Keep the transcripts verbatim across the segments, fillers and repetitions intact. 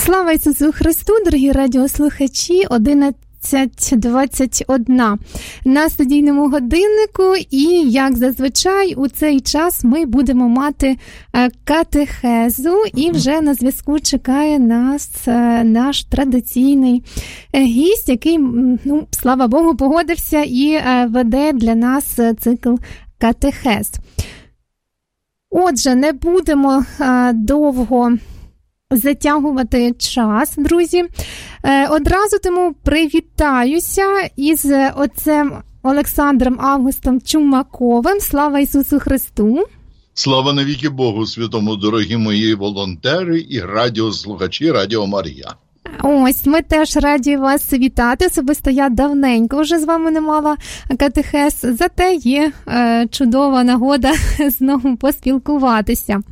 Слава Ісусу Христу, дорогі радіослухачі, одинадцять двадцять один на студійному годиннику, і, як зазвичай, у цей час ми будемо мати катехезу, і вже на зв'язку чекає нас наш традиційний гість, який, ну, слава Богу, погодився і веде для нас цикл катехез. Отже, не будемо довго затягувати час, друзі. Одразу тому привітаюся із отцем Олександром Августом Чумаковим. Слава Ісусу Христу! Слава навіки Богу Святому, дорогі мої волонтери і радіослухачі Радіо Марія. Ось, ми теж раді вас вітати. Особисто я давненько вже з вами не мала катехез, зате є е, чудова нагода знову поспілкуватися.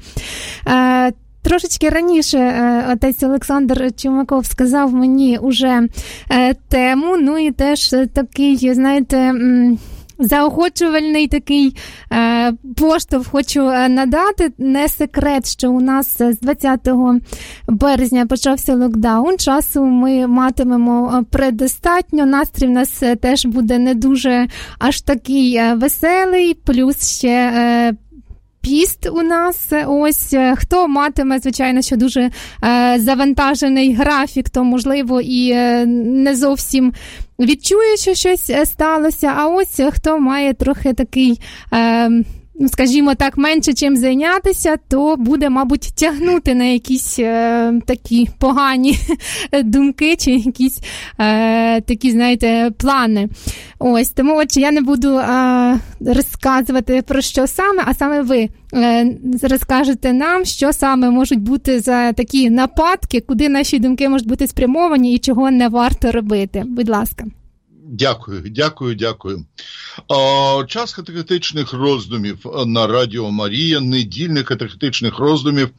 Е, Трошечки раніше е, отець Олександр Чумаков сказав мені уже е, тему, ну і теж такий, знаєте, м- заохочувальний такий е, поштовх хочу надати. Не секрет, що у нас з двадцятого березня почався локдаун. Часу ми матимемо предостатньо. Настрій в нас теж буде не дуже аж такий веселий. Плюс ще е, піст у нас. Ось, хто матиме, звичайно, що дуже е, завантажений графік, то, можливо, і е, не зовсім відчує, що щось сталося. А ось хто має трохи такий, е, ну, скажімо так, менше чим зайнятися, то буде, мабуть, тягнути на якісь е, такі погані думки чи якісь е, такі, знаєте, плани. Ось, тому, отже, я не буду е, розказувати про що саме, а саме ви е, розкажете нам, що саме можуть бути за такі нападки, куди наші думки можуть бути спрямовані і чого не варто робити. Будь ласка. Дякую, дякую, дякую. О, час катехетичних роздумів на Радіо Марія, недільних катехетичних роздумів,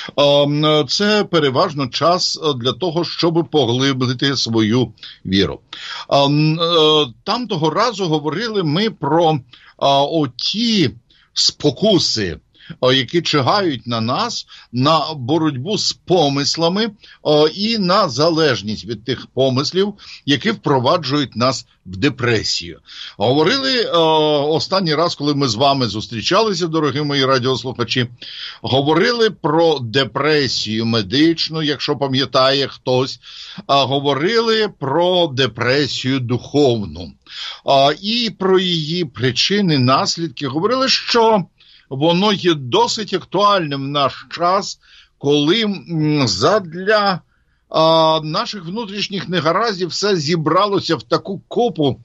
о, це переважно час для того, щоб поглибити свою віру. О, там того разу говорили ми про о, оті спокуси, які чигають на нас, на боротьбу з помислами о, і на залежність від тих помислів, які впроваджують нас в депресію. Говорили о, останній раз, коли ми з вами зустрічалися, дорогі мої радіослухачі, говорили про депресію медичну, якщо пам'ятає хтось, а говорили про депресію духовну а, і про її причини, наслідки. Говорили, що воно є досить актуальним в наш час, коли м, задля а, наших внутрішніх негараздів все зібралося в таку купу,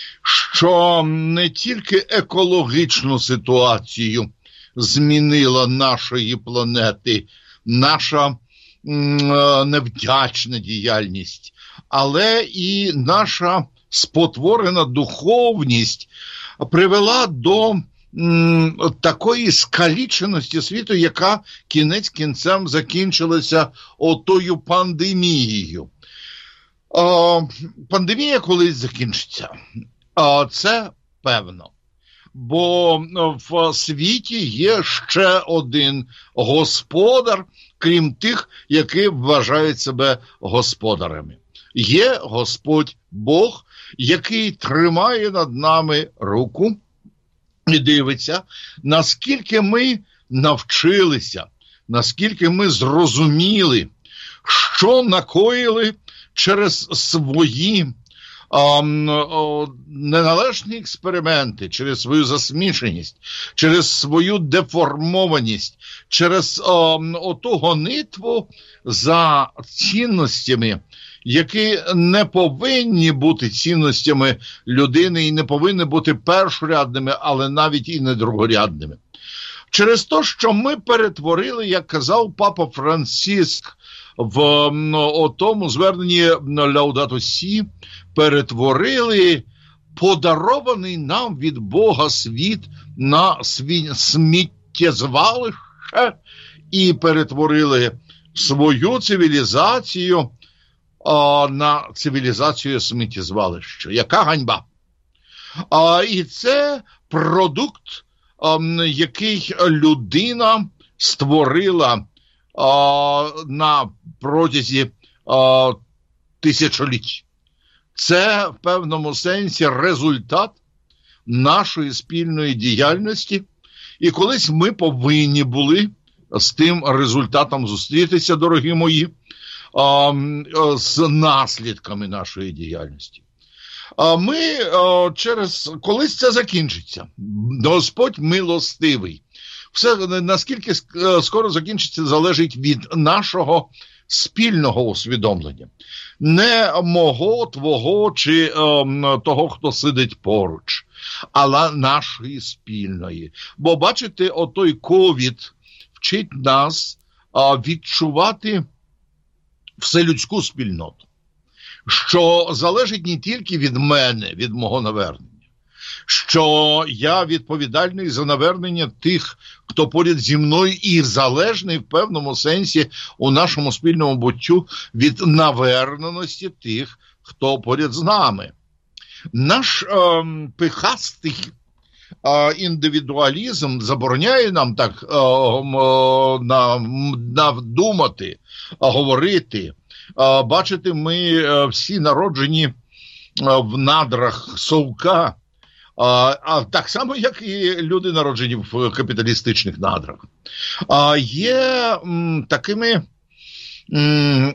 що не тільки екологічну ситуацію змінила нашої планети, наша м, невдячна діяльність, але і наша спотворена духовність привела до такої скаліченості світу, яка кінець кінцем закінчилася отою пандемією. О, пандемія колись закінчиться. О, це певно. Бо в світі є ще один господар, крім тих, які вважають себе господарями. Є Господь Бог, який тримає над нами руку і дивиться, наскільки ми навчилися, наскільки ми зрозуміли, що накоїли через свої а, а, неналежні експерименти, через свою засмішеність, через свою деформованість, через а, оту гонитву за цінностями, які не повинні бути цінностями людини і не повинні бути першорядними, але навіть і не другорядними. Через те, що ми перетворили, як казав папа Франциск в о, тому зверненні Лаудато Сі, перетворили подарований нам від Бога світ на сві... сміттєзвалище і перетворили свою цивілізацію а, на цивілізацію сміттєзвалища. Яка ганьба! А, і це продукт, а, який людина створила а, на протязі а, тисячоліть. Це в певному сенсі результат нашої спільної діяльності. І колись ми повинні були з тим результатом зустрітися, дорогі мої, а, з наслідками нашої діяльності. А ми а, через колись це закінчиться. Господь милостивий. Все, наскільки скоро закінчиться, залежить від нашого спільного усвідомлення. Не мого, твого чи е, того, хто сидить поруч, але нашої спільної. Бо, бачите, отой ковід вчить нас е, відчувати вселюдську спільноту, що залежить не тільки від мене, від мого навернення, що я відповідальний за навернення тих, хто поряд зі мною, і залежний в певному сенсі у нашому спільному буттю від наверненості тих, хто поряд з нами. Наш е, пихастий е, індивідуалізм забороняє нам так е, е, навдумати, говорити. Е, бачите, ми е, всі народжені е, в надрах совка, А, а так само, як і люди, народжені в капіталістичних надрах. А, є м, такими м,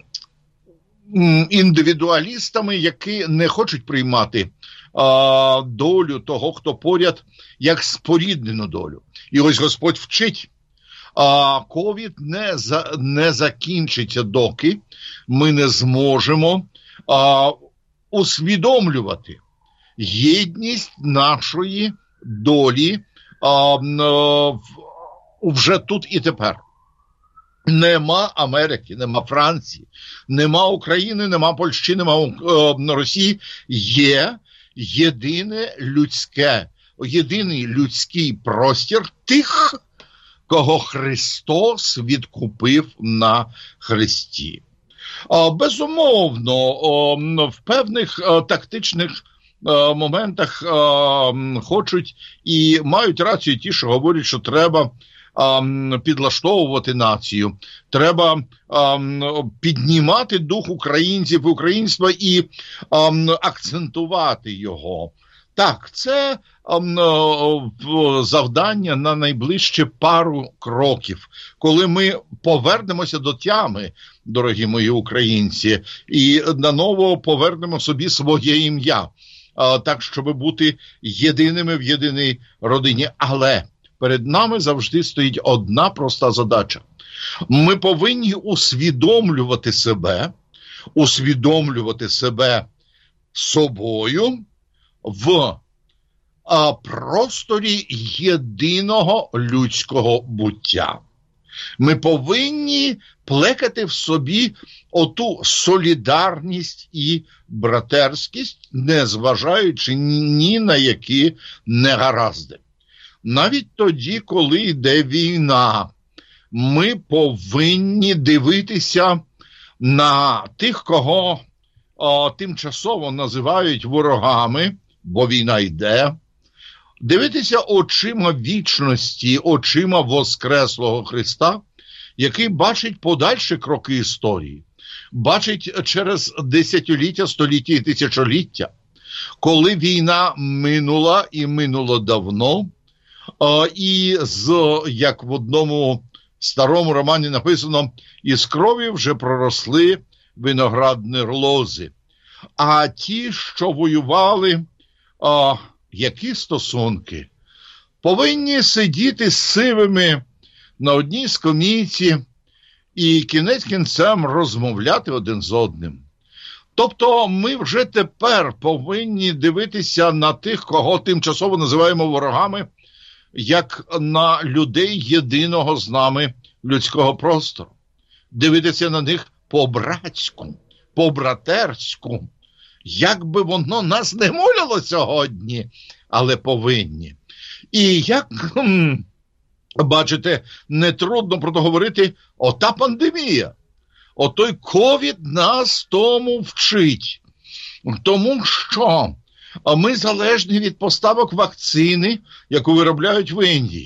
індивідуалістами, які не хочуть приймати а, долю того, хто поряд, як споріднену долю. І ось Господь вчить, а ковід не, за, не закінчиться, доки ми не зможемо а, усвідомлювати єдність нашої долі а, а, вже тут і тепер. Нема Америки, нема Франції, нема України, нема Польщі, нема а, Росії. Є єдине людське, єдиний людський простір тих, кого Христос відкупив на хресті. А, безумовно, а, в певних а, тактичних моментах а, хочуть і мають рацію ті, що говорять, що треба а, підлаштовувати націю, треба а, піднімати дух українців і українства і а, акцентувати його. Так, це а, завдання на найближче пару кроків, коли ми повернемося до тями, дорогі мої українці, і наново повернемо собі своє ім'я. Так, щоб бути єдиними в єдиній родині. Але перед нами завжди стоїть одна проста задача. Ми повинні усвідомлювати себе, усвідомлювати себе собою в а, просторі єдиного людського буття. Ми повинні плекати в собі оту солідарність і братерськість, незважаючи ні на які негаразди. Навіть тоді, коли йде війна, ми повинні дивитися на тих, кого о, тимчасово називають ворогами, бо війна йде, дивитися очима вічності, очима Воскреслого Христа, який бачить подальші кроки історії, бачить через десятиліття, століття і тисячоліття, коли війна минула і минула давно, і з, як в одному старому романі написано, із крові вже проросли виноградні лози. А ті, що воювали, а, які стосунки? Повинні сидіти сивими на одній скамейці і кінець кінцем розмовляти один з одним. Тобто ми вже тепер повинні дивитися на тих, кого тимчасово називаємо ворогами, як на людей єдиного з нами людського простору. Дивитися на них по-братську, по-братерську. Як би воно нас не молило сьогодні, але повинні. І як, хм, бачите, нетрудно проговорити, ота пандемія, отой ковід нас тому вчить. Тому що ми залежні від поставок вакцини, яку виробляють в Індії.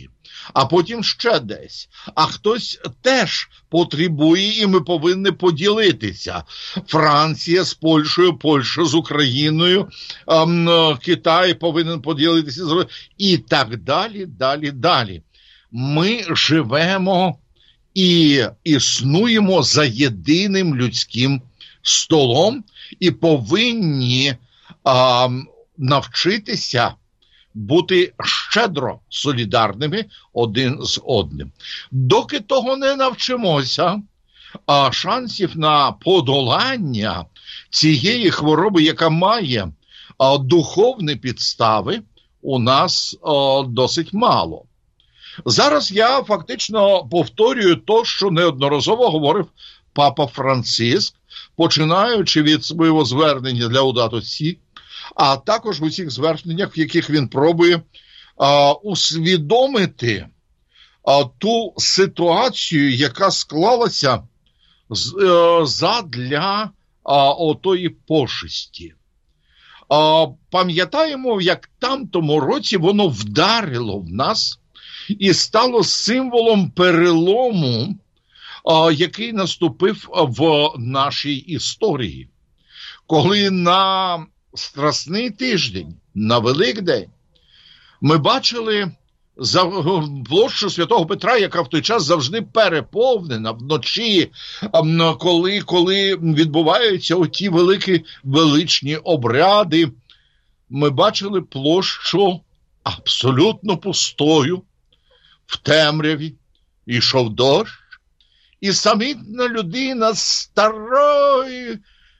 а потім ще десь. А хтось теж потребує, і ми повинні поділитися. Франція з Польщею, Польща з Україною, Китай повинен поділитися, і так далі, далі, далі. Ми живемо і існуємо за єдиним людським столом і повинні а, навчитися бути щедро солідарними один з одним. Доки того не навчимося, а шансів на подолання цієї хвороби, яка має а, духовні підстави, у нас а, досить мало. Зараз я фактично повторюю те, що неодноразово говорив папа Франциск, починаючи від свого звернення для Лаудато Сі, а також в усіх зверненнях, в яких він пробує а, усвідомити а, ту ситуацію, яка склалася з, а, задля а, отої пошесті. А, пам'ятаємо, як там тому році воно вдарило в нас і стало символом перелому, а, який наступив в нашій історії. Коли на Страсний тиждень, на Великдень, ми бачили за площу Святого Петра, яка в той час завжди переповнена вночі, коли, коли відбуваються оті великі величні обряди, ми бачили площу абсолютно пустою, в темряві, ішов дощ, і самітна людина старої,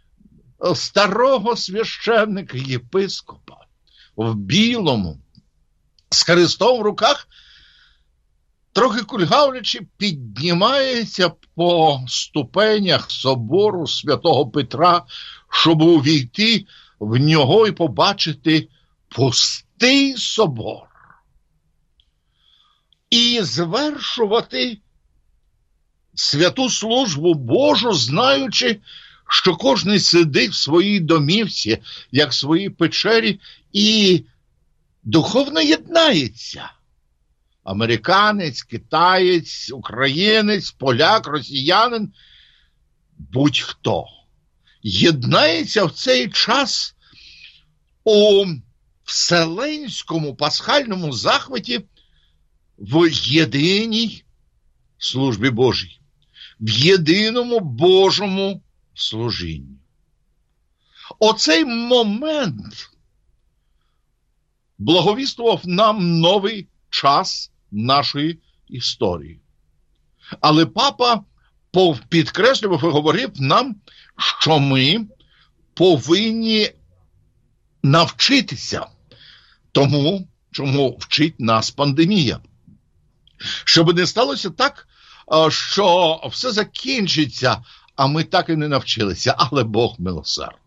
старого священника, єпископа, в білому, з Христом в руках, трохи кульгавлячи, піднімається по ступенях собору Святого Петра, щоб увійти в нього і побачити пустий собор. І звершувати святу службу Божу, знаючи, що кожен сидить в своїй домівці, як в своїй печері, і духовно єднається. Американець, китаєць, українець, поляк, росіянин, будь-хто. Єднається в цей час у вселенському пасхальному захваті в єдиній службі Божій, в єдиному Божому служінні. Оцей момент благовіствував нам новий час нашої історії. Але папа підкреслював і говорив нам, що ми повинні навчитися тому, чому вчить нас пандемія. Щоб не сталося так, що все закінчиться, а ми так і не навчилися, але Бог милосердний.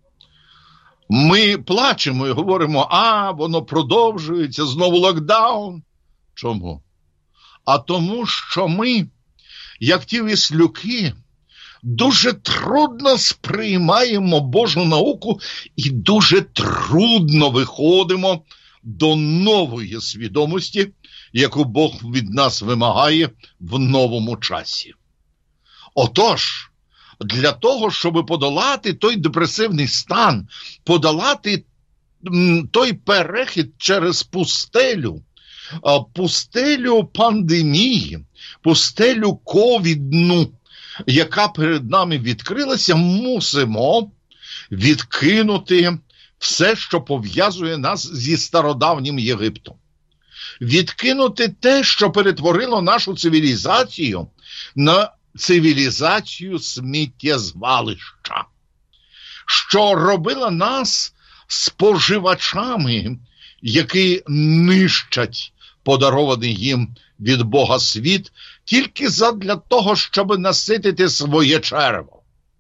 Ми плачемо і говоримо, а, воно продовжується, знову локдаун. Чому? А тому, що ми, як ті віслюки, дуже трудно сприймаємо Божу науку і дуже трудно виходимо до нової свідомості, яку Бог від нас вимагає в новому часі. Отож, для того, щоб подолати той депресивний стан, подолати м, той перехід через пустелю, а, пустелю пандемії, пустелю ковідну, яка перед нами відкрилася, мусимо відкинути все, що пов'язує нас зі стародавнім Єгиптом. Відкинути те, що перетворило нашу цивілізацію на цивілізацію сміттєзвалища, що робила нас споживачами, які нищать подарований їм від Бога світ, тільки задля того, щоб наситити своє черево.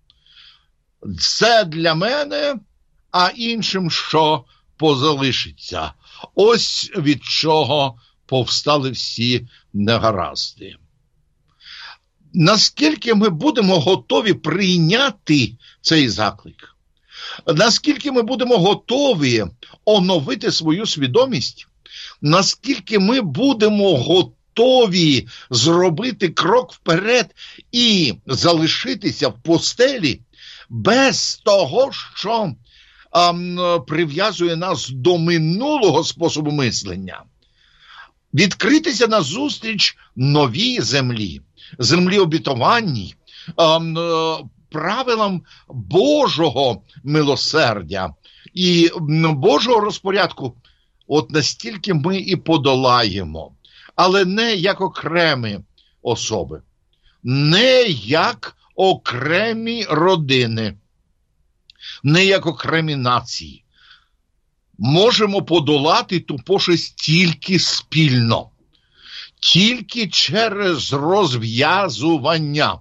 Це для мене, а іншим що позалишиться. Ось від чого повстали всі негаразди. Наскільки ми будемо готові прийняти цей заклик? Наскільки ми будемо готові оновити свою свідомість? Наскільки ми будемо готові готові зробити крок вперед і залишитися в постелі без того, що а, прив'язує нас до минулого способу мислення. Відкритися назустріч новій землі, землі обітованій, а, правилам Божого милосердя і Божого розпорядку. От настільки ми і подолаємо, але не як окремі особи, не як окремі родини, не як окремі нації. Можемо подолати ту пошесть тільки спільно, тільки через розв'язування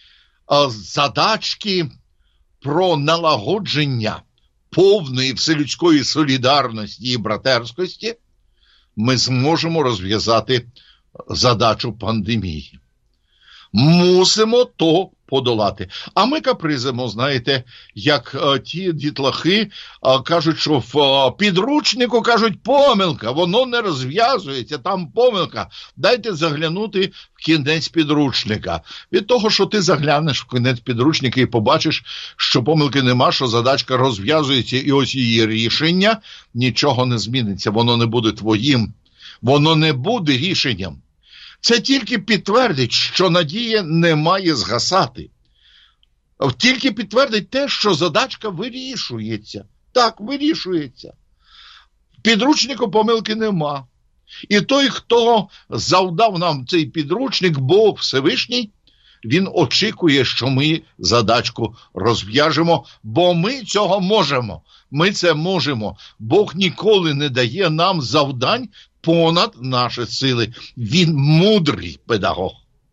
задачки про налагодження повної вселюдської солідарності і братерськості ми зможемо розв'язати задачу пандемії. Мусимо то подолати. А ми капризимо, знаєте, як а, ті дітлахи а, кажуть, що в а, підручнику, кажуть, помилка, воно не розв'язується, там помилка. Дайте заглянути в кінець підручника. Від того, що ти заглянеш в кінець підручника і побачиш, що помилки нема, що задачка розв'язується і ось її рішення, нічого не зміниться, воно не буде твоїм, воно не буде рішенням. Це тільки підтвердить, що надія не має згасати. Тільки підтвердить те, що задачка вирішується. Так, вирішується. В підручнику помилки нема. І той, хто завдав нам цей підручник, Бог Всевишній, він очікує, що ми задачку розв'яжемо, бо ми цього можемо. Ми це можемо. Бог ніколи не дає нам завдань понад наші сили. Він мудрий педагог.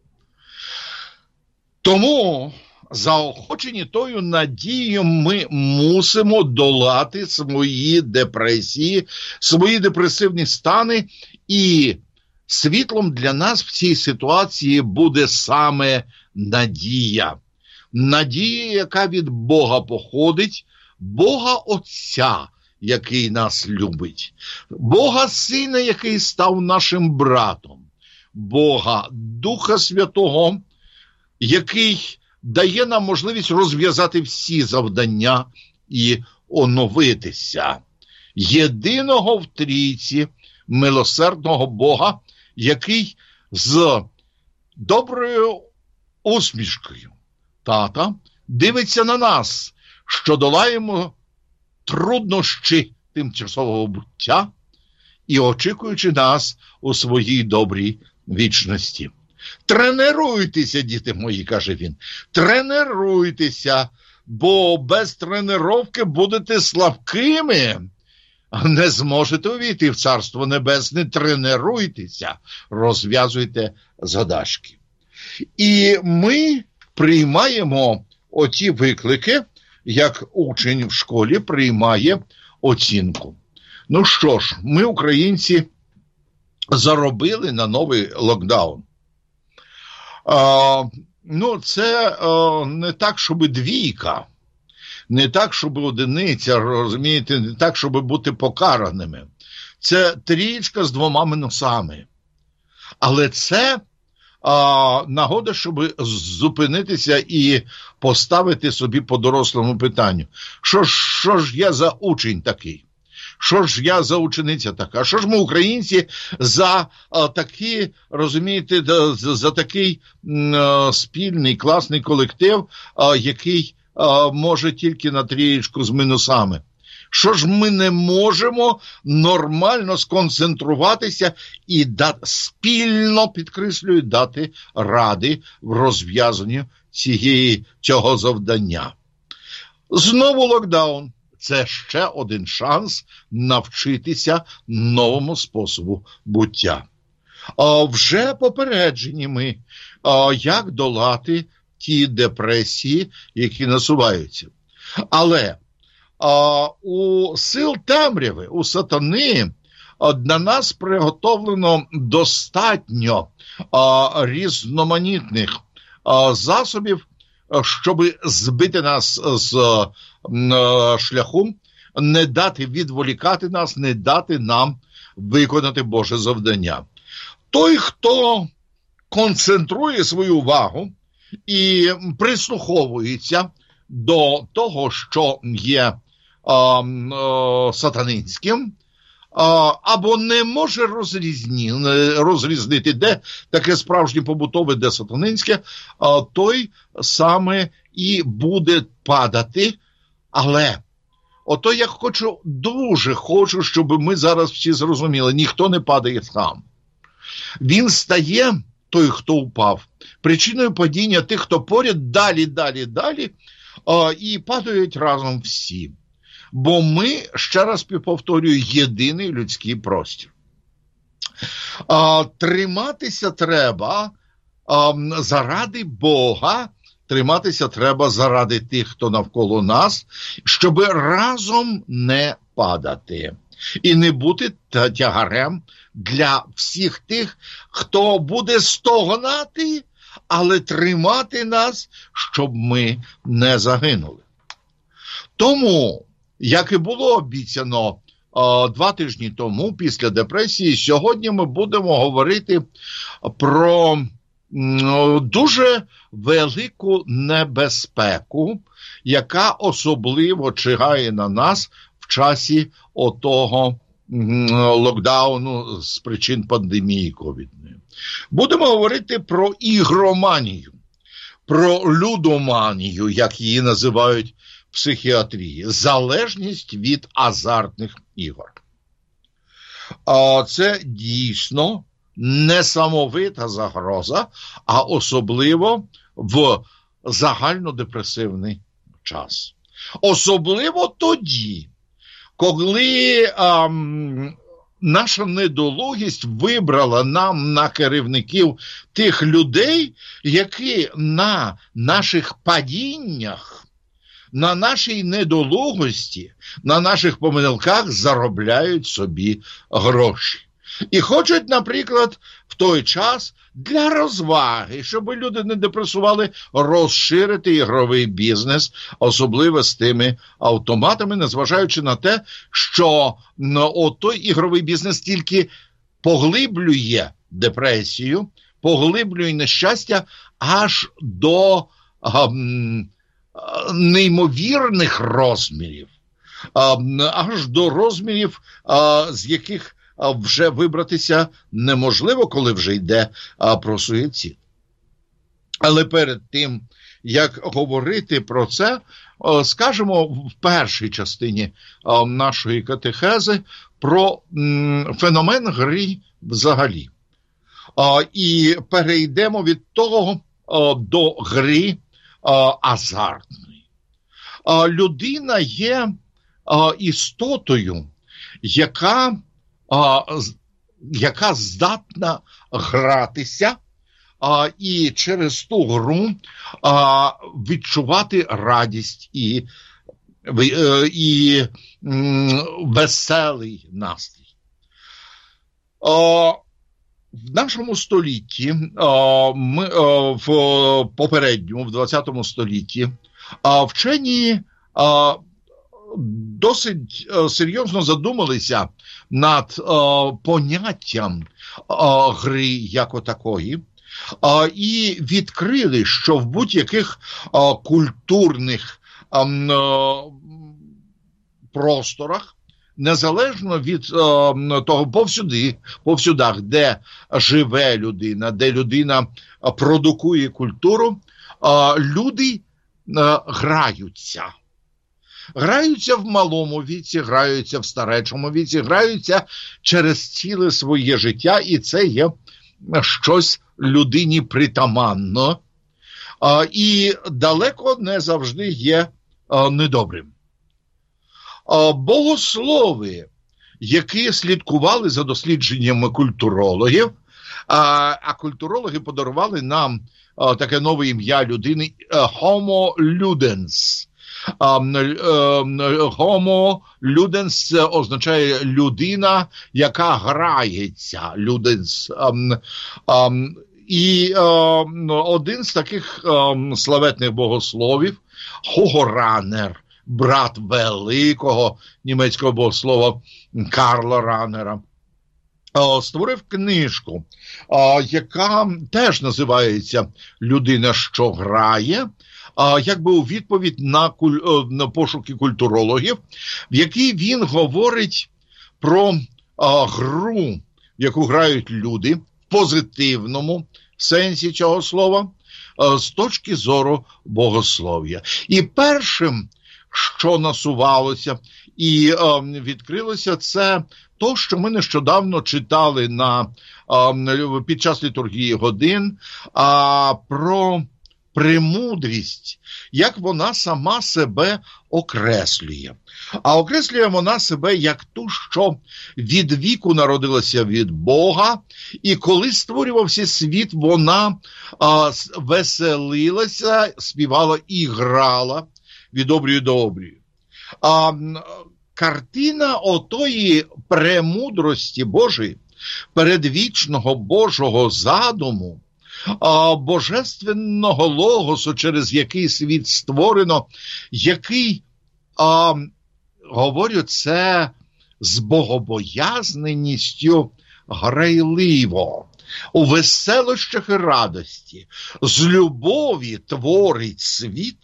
Тому, заохочені тою надією, ми мусимо долати свої депресії, свої депресивні стани, і світлом для нас в цій ситуації буде саме надія. Надія, яка від Бога походить, Бога Отця, який нас любить, Бога Сина, який став нашим братом, Бога Духа Святого, який дає нам можливість розв'язати всі завдання і оновитися. Єдиного в трійці милосердного Бога, який з доброю усмішкою, тата, дивиться на нас, що долаємо труднощі тимчасового буття і очікуючи нас у своїй добрій вічності. Тренуйтеся, діти мої, каже він, тренуйтеся, бо без тренировки будете слабкими, не зможете увійти в Царство Небесне. Тренуйтеся, розв'язуйте задачки. І ми приймаємо оті виклики, як учень в школі приймає оцінку. Ну що ж, ми, українці, заробили на новий локдаун. А, ну, це а, не так, щоб двійка, не так, щоб одиниця, розумієте, не так, щоб бути покараними. Це трієчка з двома мінусами. Але це а, нагода, щоб зупинитися і поставити собі по дорослому питанню. Що ж, що ж я за учень такий? Що ж я за учениця така? Що ж ми, українці, за а, такі, розумієте, за, за такий а, спільний, класний колектив, а, який а, може тільки на трієчку з мінусами? Що ж ми не можемо нормально сконцентруватися і дати, спільно, підкреслюю, дати ради в розв'язанні цієї, цього завдання? Знову локдаун. Це ще один шанс навчитися новому способу буття. А вже попереджені ми, а, як долати ті депресії, які насуваються. Але а, у сил темряви, у сатани, а, на нас приготовлено достатньо а, різноманітних а, засобів, щоб збити нас з е, шляху, не дати відволікати нас, не дати нам виконати Боже завдання. Той, хто концентрує свою увагу і прислуховується до того, що є е, е, сатанинським, або не може розрізні, розрізнити, де таке справжнє побутове, де сатанинське, той саме і буде падати. Але ото я хочу, дуже хочу, щоб ми зараз всі зрозуміли, ніхто не падає сам. Він стає, той, хто впав, причиною падіння тих, хто поряд, далі, далі, далі, і падають разом всі. Бо ми, ще раз повторюю, єдиний людський простір. А, триматися треба а, заради Бога, триматися треба заради тих, хто навколо нас, щоб разом не падати. І не бути тягарем для всіх тих, хто буде стогнати, але тримати нас, щоб ми не загинули. Тому, як і було обіцяно о, два тижні тому, після депресії, сьогодні ми будемо говорити про о, дуже велику небезпеку, яка особливо чигає на нас в часі отого м, локдауну з причин пандемії ковідної. Будемо говорити про ігроманію, про людоманію, як її називають психіатрії, залежність від азартних ігор. А це дійсно несамовита загроза, а особливо в загальнодепресивний час. Особливо тоді, коли ам, наша недолугість вибрала нам на керівників тих людей, які на наших падіннях, на нашій недолугості, на наших помилках заробляють собі гроші. І хочуть, наприклад, в той час для розваги, щоб люди не депресували, розширити ігровий бізнес, особливо з тими автоматами, незважаючи на те, що ну, отой ігровий бізнес тільки поглиблює депресію, поглиблює нещастя аж до ам, неймовірних розмірів, аж до розмірів, з яких вже вибратися неможливо, коли вже йде про суїцид. Але перед тим, як говорити про це, скажемо в першій частині нашої катехези про феномен гри взагалі. І перейдемо від того до гри азартної. Людина є істотою, яка, яка здатна гратися і через ту гру відчувати радість і, і веселий настрій. В нашому столітті, ми, в попередньому, в двадцятому столітті, вчені досить серйозно задумалися над поняттям гри як отакої і відкрили, що в будь-яких культурних просторах, незалежно від е, того, повсюди, повсюдах, де живе людина, де людина продукує культуру, е, люди е, граються. Граються в малому віці, граються в старечому віці, граються через ціле своє життя, і це є щось людині притаманно. Е, і далеко не завжди є е, недобрим. Богослови, які слідкували за дослідженнями культурологів, а культурологи подарували нам таке нове ім'я людини Homo ludens. Homo ludens – це означає людина, яка грається. Ludens. І один з таких славетних богословів – Hugo Ranner, брат великого німецького богослова Карла Раннера. створив книжку, яка теж називається «Людина, що грає», якби у відповідь на, куль... на пошуки культурологів, в якій він говорить про а, гру, в яку грають люди, в позитивному сенсі цього слова, а, з точки зору богослов'я. І першим, що насувалося і а, відкрилося, це то, що ми нещодавно читали на, а, під час літургії годин, а, про премудрість, як вона сама себе окреслює. А окреслює вона себе як ту, що від віку народилася від Бога, і коли створювався світ, вона а, веселилася, співала і грала від обрію до обрію. А картина отої премудрості Божої, передвічного Божого задуму, а, божественного логосу, через який світ створено, який, а, говорю, це з богобоязненістю грайливо, у веселощах і радості, з любові творить світ.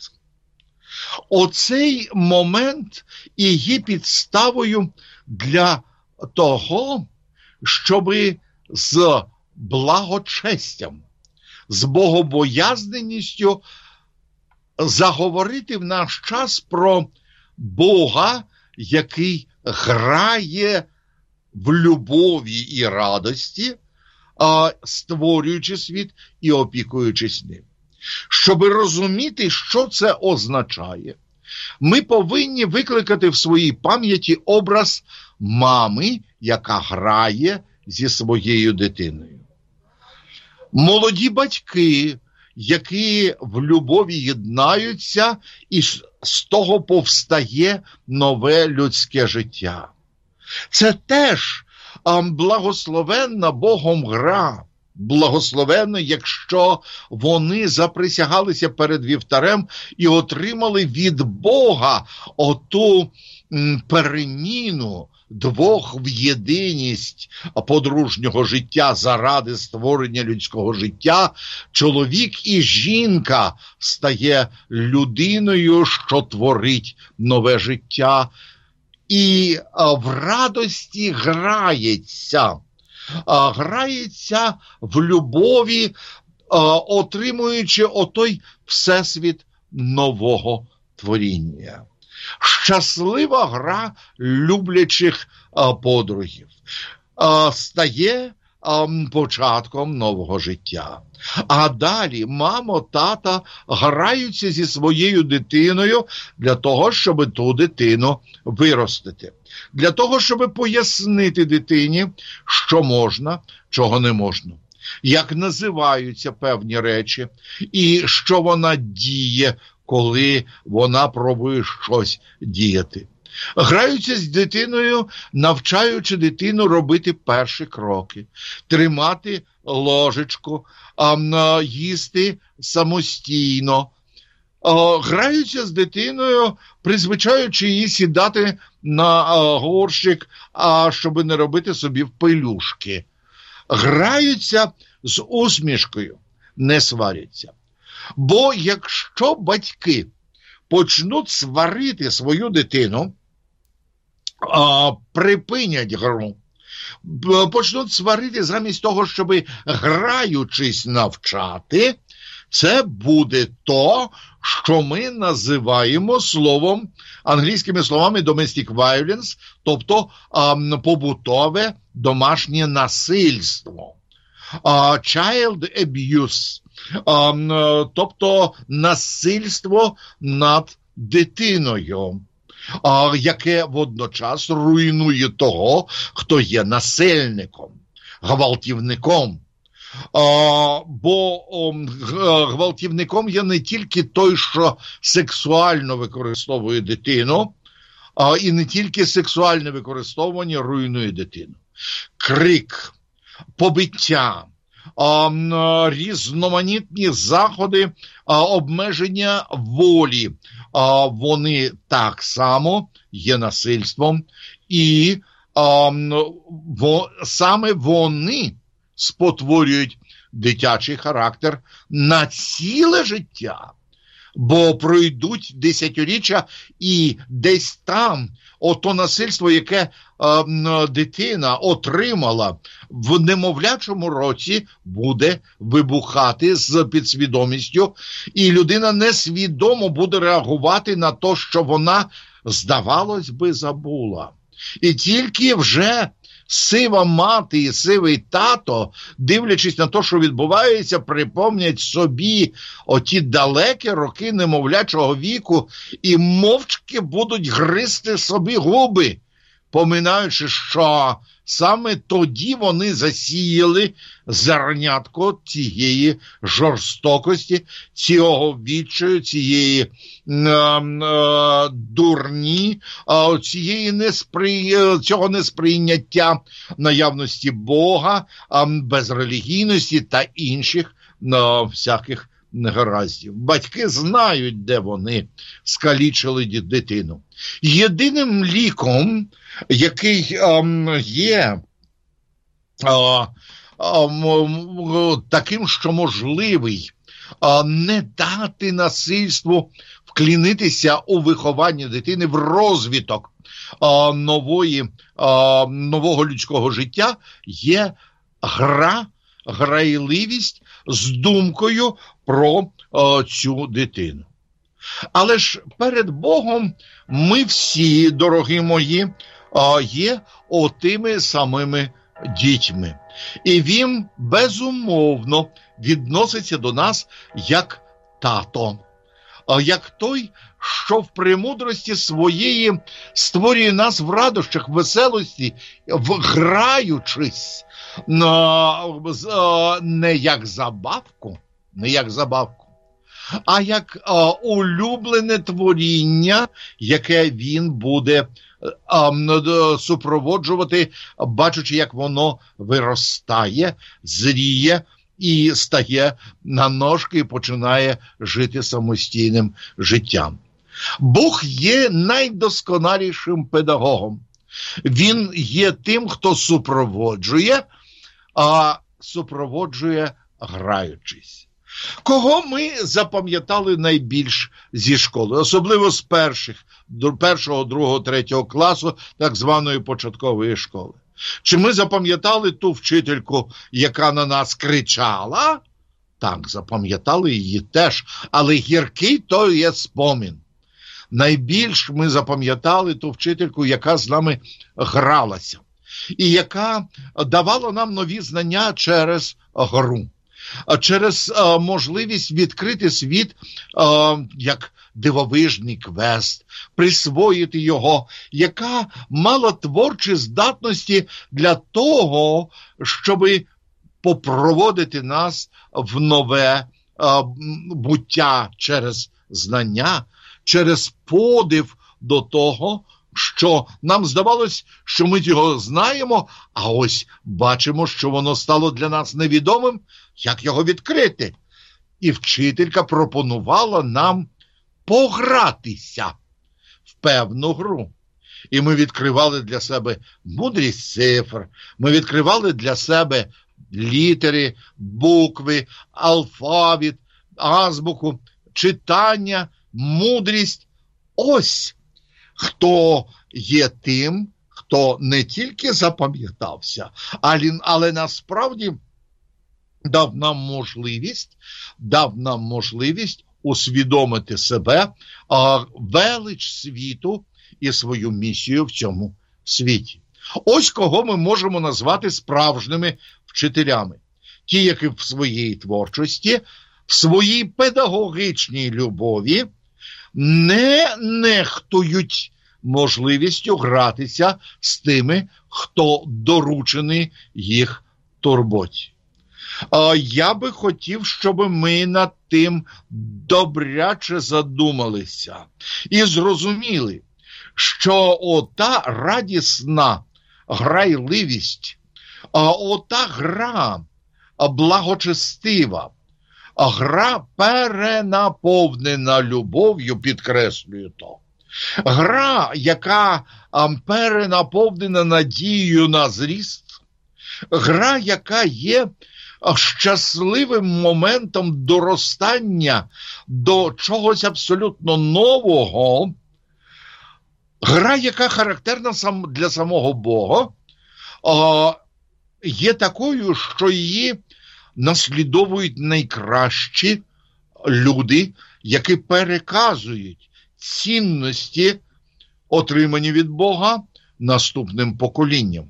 Оцей момент і є підставою для того, щоби з благочестям, з богобоязненістю заговорити в наш час про Бога, який грає в любові і радості, створюючи світ і опікуючись ним. Щоб розуміти, що це означає, ми повинні викликати в своїй пам'яті образ мами, яка грає зі своєю дитиною. Молоді батьки, які в любові єднаються, і з того повстає нове людське життя. Це теж а, благословенна Богом гра. Благословенно, якщо вони заприсягалися перед вівтарем і отримали від Бога оту м, переміну двох в єдиність подружнього життя заради створення людського життя, чоловік і жінка стає людиною, що творить нове життя, і а, в радості грається. А, грається в любові, а, отримуючи отой всесвіт нового творіння. Щаслива гра люблячих а, подругів а, стає а, початком нового життя. А далі мамо, тата граються зі своєю дитиною для того, щоб ту дитину виростити. Для того, щоб пояснити дитині, що можна, чого не можна. Як називаються певні речі і що вона діє, коли вона пробує щось діяти. Граються з дитиною, навчаючи дитину робити перші кроки, тримати ложечку, а, їсти самостійно. А, граються з дитиною, призвичаючи її сідати на а, горщик, а, щоб не робити собі впелюшки. Граються з усмішкою, не сваряться. Бо якщо батьки почнуть сварити свою дитину, а, припинять гру, почнуть сварити замість того, щоб граючись навчати, це буде то, що ми називаємо словом, англійськими словами domestic violence, тобто а, побутове домашнє насильство. А, child abuse, а, тобто насильство над дитиною, а, яке водночас руйнує того, хто є насильником, гвалтівником. А, бо о, гвалтівником є не тільки той, що сексуально використовує дитину, а і не тільки сексуальне використовування руйнує дитину. Крик, побиття, а, різноманітні заходи, а, обмеження волі, а, вони так само є насильством і а, во, саме вони спотворюють дитячий характер на ціле життя. Бо пройдуть десятиріччя і десь там ото насильство, яке е, дитина отримала в немовлячому році, буде вибухати з підсвідомістю, і людина несвідомо буде реагувати на те, що вона, здавалось би, забула. І тільки вже сива мати і сивий тато, дивлячись на те, що відбувається, припомнять собі оті далекі роки немовлячого віку і мовчки будуть гризти собі губи, поминаючи, що саме тоді вони засіяли зернятко цієї жорстокості, цього відчаю, цієї е, е, дурні, е, цієї неспри... цього несприйняття наявності Бога, е, безрелігійності та інших е, всяких негараздів. Батьки знають, де вони скалічили дитину. Єдиним ліком, який е, є е, е, таким, що можливий, е, не дати насильству вклінитися у виховання дитини, в розвиток е, нової, е, нового людського життя, є гра, грайливість з думкою про о, цю дитину. Але ж перед Богом ми всі, дорогі мої, о, є отими самими дітьми. І Він безумовно відноситься до нас як тато, як той, що в премудрості своєї створює нас в радощах, в веселості, граючись, не як забавку, не як забавку, а як а, улюблене творіння, яке він буде а, супроводжувати, бачачи, як воно виростає, зріє і стає на ножки і починає жити самостійним життям. Бог є найдосконалішим педагогом. Він є тим, хто супроводжує, а супроводжує граючись. Кого ми запам'ятали найбільш зі школи, особливо з перших, першого, другого, третього класу так званої початкової школи? Чи ми запам'ятали ту вчительку, яка на нас кричала? Так, запам'ятали її теж, але гіркий то є спомін. Найбільш ми запам'ятали ту вчительку, яка з нами гралася, і яка давала нам нові знання через гру, через а, можливість відкрити світ а, як дивовижний квест, присвоїти його, яка мала творчі здатності для того, щоб попроводити нас в нове а, буття через знання, через подив до того, що нам здавалось, що ми його знаємо, а ось бачимо, що воно стало для нас невідомим, як його відкрити. І вчителька пропонувала нам погратися в певну гру. І ми відкривали для себе мудрість цифр, ми відкривали для себе літери, букви, алфавіт, азбуку, читання, мудрість. Ось хто є тим, хто не тільки запам'ятався, але, але насправді дав нам можливість, дав нам можливість усвідомити себе, а, велич світу і свою місію в цьому світі. Ось кого ми можемо назвати справжніми вчителями. Ті, які в своїй творчості, в своїй педагогічній любові не нехтують можливістю гратися з тими, хто доручений їх турботі. Я би хотів, щоб ми над тим добряче задумалися і зрозуміли, що ота радісна грайливість, ота гра благочестива, гра перенаповнена любов'ю, підкреслюю то, Гра, яка перенаповнена надією на зріст, гра, яка є щасливим моментом доростання до чогось абсолютно нового, гра, яка характерна для самого Бога, є такою, що її наслідовують найкращі люди, які переказують цінності, отримані від Бога, наступним поколінням.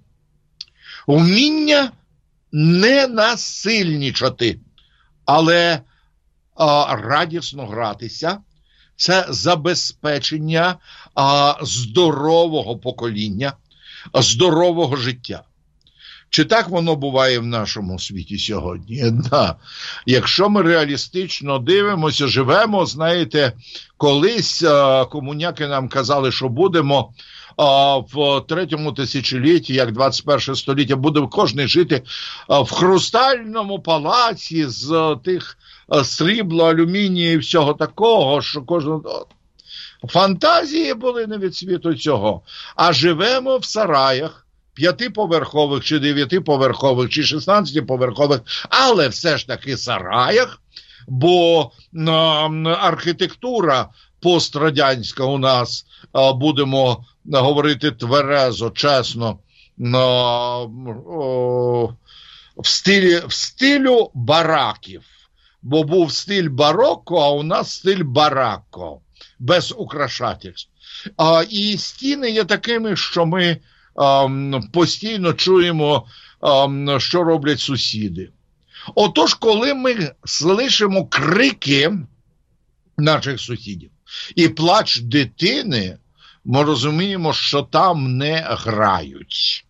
Вміння не насильничати, але а, радісно гратися – це забезпечення а, здорового покоління, здорового життя. Чи так воно буває в нашому світі сьогодні? Да. Якщо ми реалістично дивимося, живемо, знаєте, колись а, комуняки нам казали, що будемо а, в третьому тисячолітті, як двадцять перше століття, буде кожен жити а, в хрустальному палаці з а, тих а, срібла, алюмінія і всього такого, що кожен... Фантазії були не від світу цього. А живемо в сараях, п'ятиповерхових, чи дев'ятиповерхових, чи шістнадцятиповерхових, але все ж таки сараях, бо а, архітектура пострадянська у нас, а, будемо говорити тверезо, чесно, а, о, в стилі, в стилю бараків. Бо був стиль барокко, а у нас стиль баракко, без украшательств. А, і стіни є такими, що ми Um, постійно чуємо, um, що роблять сусіди. Отож, коли ми слышимо крики наших сусідів і плач дитини, ми розуміємо, що там не грають,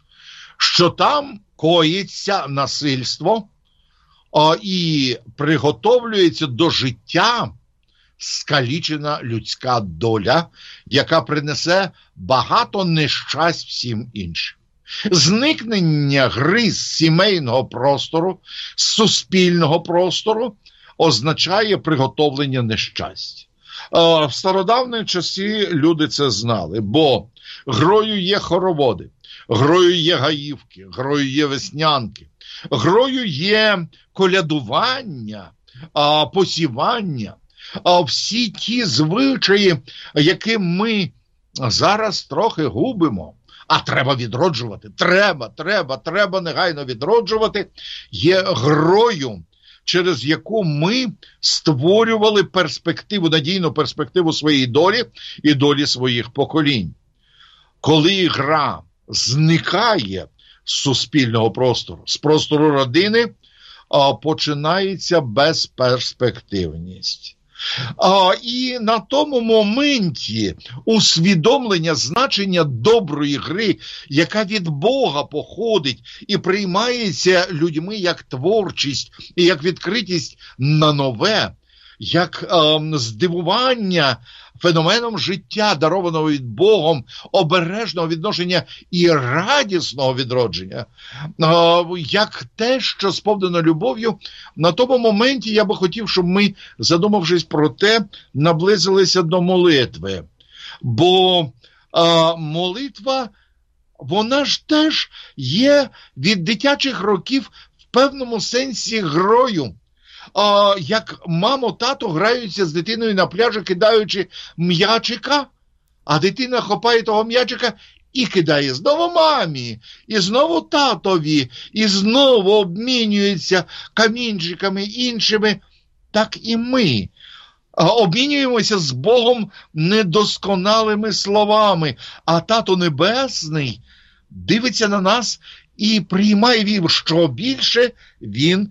що там коїться насильство а, і приготовлюється до життя скалічена людська доля, яка принесе багато нещасть всім іншим. Зникнення гри з сімейного простору, з суспільного простору означає приготовлення нещастя. В стародавні часи люди це знали, бо грою є хороводи, грою є гаївки, грою є веснянки, грою є колядування, посівання. А всі ті звичаї, які ми зараз трохи губимо, а треба відроджувати, треба, треба, треба негайно відроджувати, є грою, через яку ми створювали перспективу, надійну перспективу своєї долі і долі своїх поколінь. Коли гра зникає з суспільного простору, з простору родини, починається безперспективність. А, і на тому моменті усвідомлення значення доброї гри, яка від Бога походить і приймається людьми як творчість і як відкритість на нове, як е, здивування феноменом життя, дарованого від Богом, обережного відношення і радісного відродження, е, як те, що сповнено любов'ю, на тому моменті я би хотів, щоб ми, задумавшись про те, наблизилися до молитви. Бо е, молитва, вона ж теж є від дитячих років в певному сенсі грою. А, як мамо, тато граються з дитиною на пляжі, кидаючи м'ячика, а дитина хопає того м'ячика і кидає знову мамі, і знову татові, і знову обмінюється камінчиками іншими. Так і ми обмінюємося з Богом недосконалими словами, а Тато Небесний дивиться на нас і приймає віру, що більше він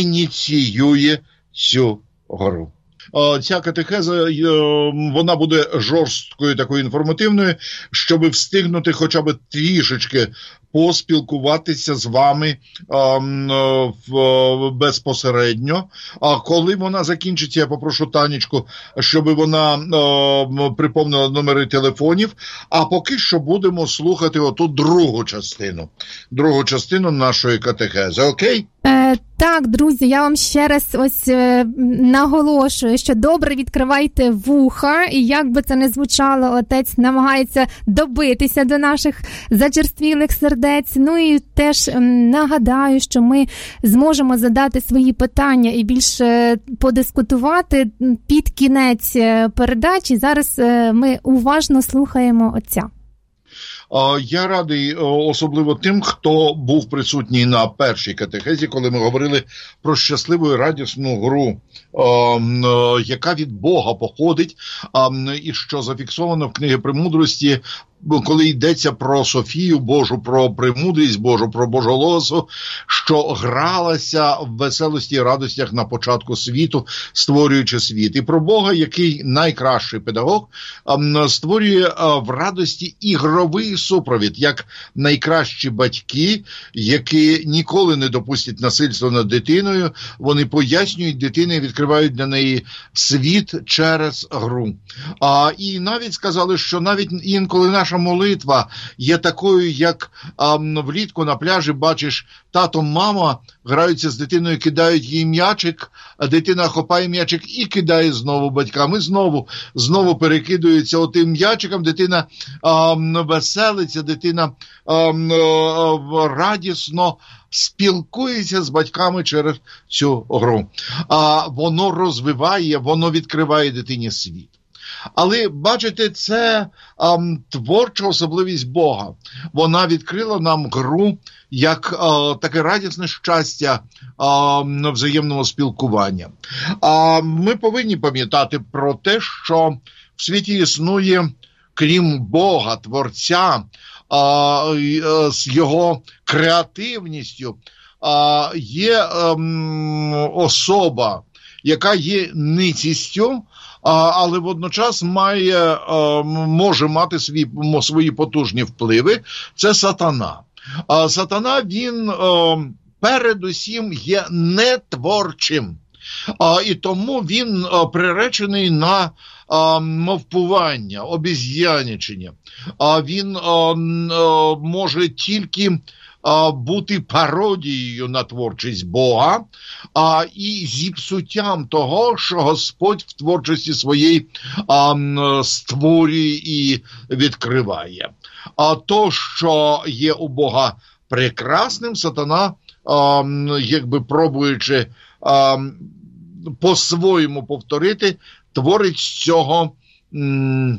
ініціює цю гру. Ця катехеза, вона буде жорсткою, такою інформативною, щоб встигнути хоча б трішечки поспілкуватися з вами а, в, безпосередньо. А коли вона закінчиться, я попрошу Танечку, щоб вона а, припомнила номери телефонів. А поки що будемо слухати оту другу частину. Другу частину нашої катехези. Окей? Е, так, друзі, я вам ще раз ось е, наголошую, що добре відкривайте вуха, і як би це не звучало, отець намагається добитися до наших зачерствілих сердець. Ну і теж е, нагадаю, що ми зможемо задати свої питання і більше подискутувати під кінець передачі. Зараз е, ми уважно слухаємо отця. Я радий особливо тим, хто був присутній на першій катехезі, коли ми говорили про щасливу і радісну гру, яка від Бога походить, і що зафіксовано в книгі «Премудрості», коли йдеться про Софію Божу, про премудрість Божу, про Божолосу, що гралася в веселості і радостях на початку світу, створюючи світ. І про Бога, який найкращий педагог, створює в радості ігровий супровід, як найкращі батьки, які ніколи не допустять насильства над дитиною, вони пояснюють дитині, відкривають для неї світ через гру. А, і навіть сказали, що навіть інколи наша молитва є такою, як а, влітку на пляжі бачиш, тато, мама граються з дитиною, кидають їй м'ячик, а дитина хопає м'ячик і кидає знову батькам. І знову, знову перекидується отим м'ячиком, дитина а, веселиться, дитина а, а, радісно спілкується з батьками через цю гру. А воно розвиває, воно відкриває дитині світ. Але, бачите, це ам, творча особливість Бога. Вона відкрила нам гру як а, таке радісне щастя а, на взаємного спілкування. А ми повинні пам'ятати про те, що в світі існує, крім Бога, Творця, а, а, з його креативністю, а, є а, особа, яка є ницістю, але водночас має, може мати свої, свої потужні впливи. Це сатана. Сатана, він передусім є нетворчим. І тому він приречений на мавпування, обіз'яничення. Він може тільки бути пародією на творчість Бога, а і зіпсуттям того, що Господь в творчості своїй а, створює і відкриває. А то, що є у Бога прекрасним, сатана, а, якби пробуючи а, по-своєму повторити, творить з цього м,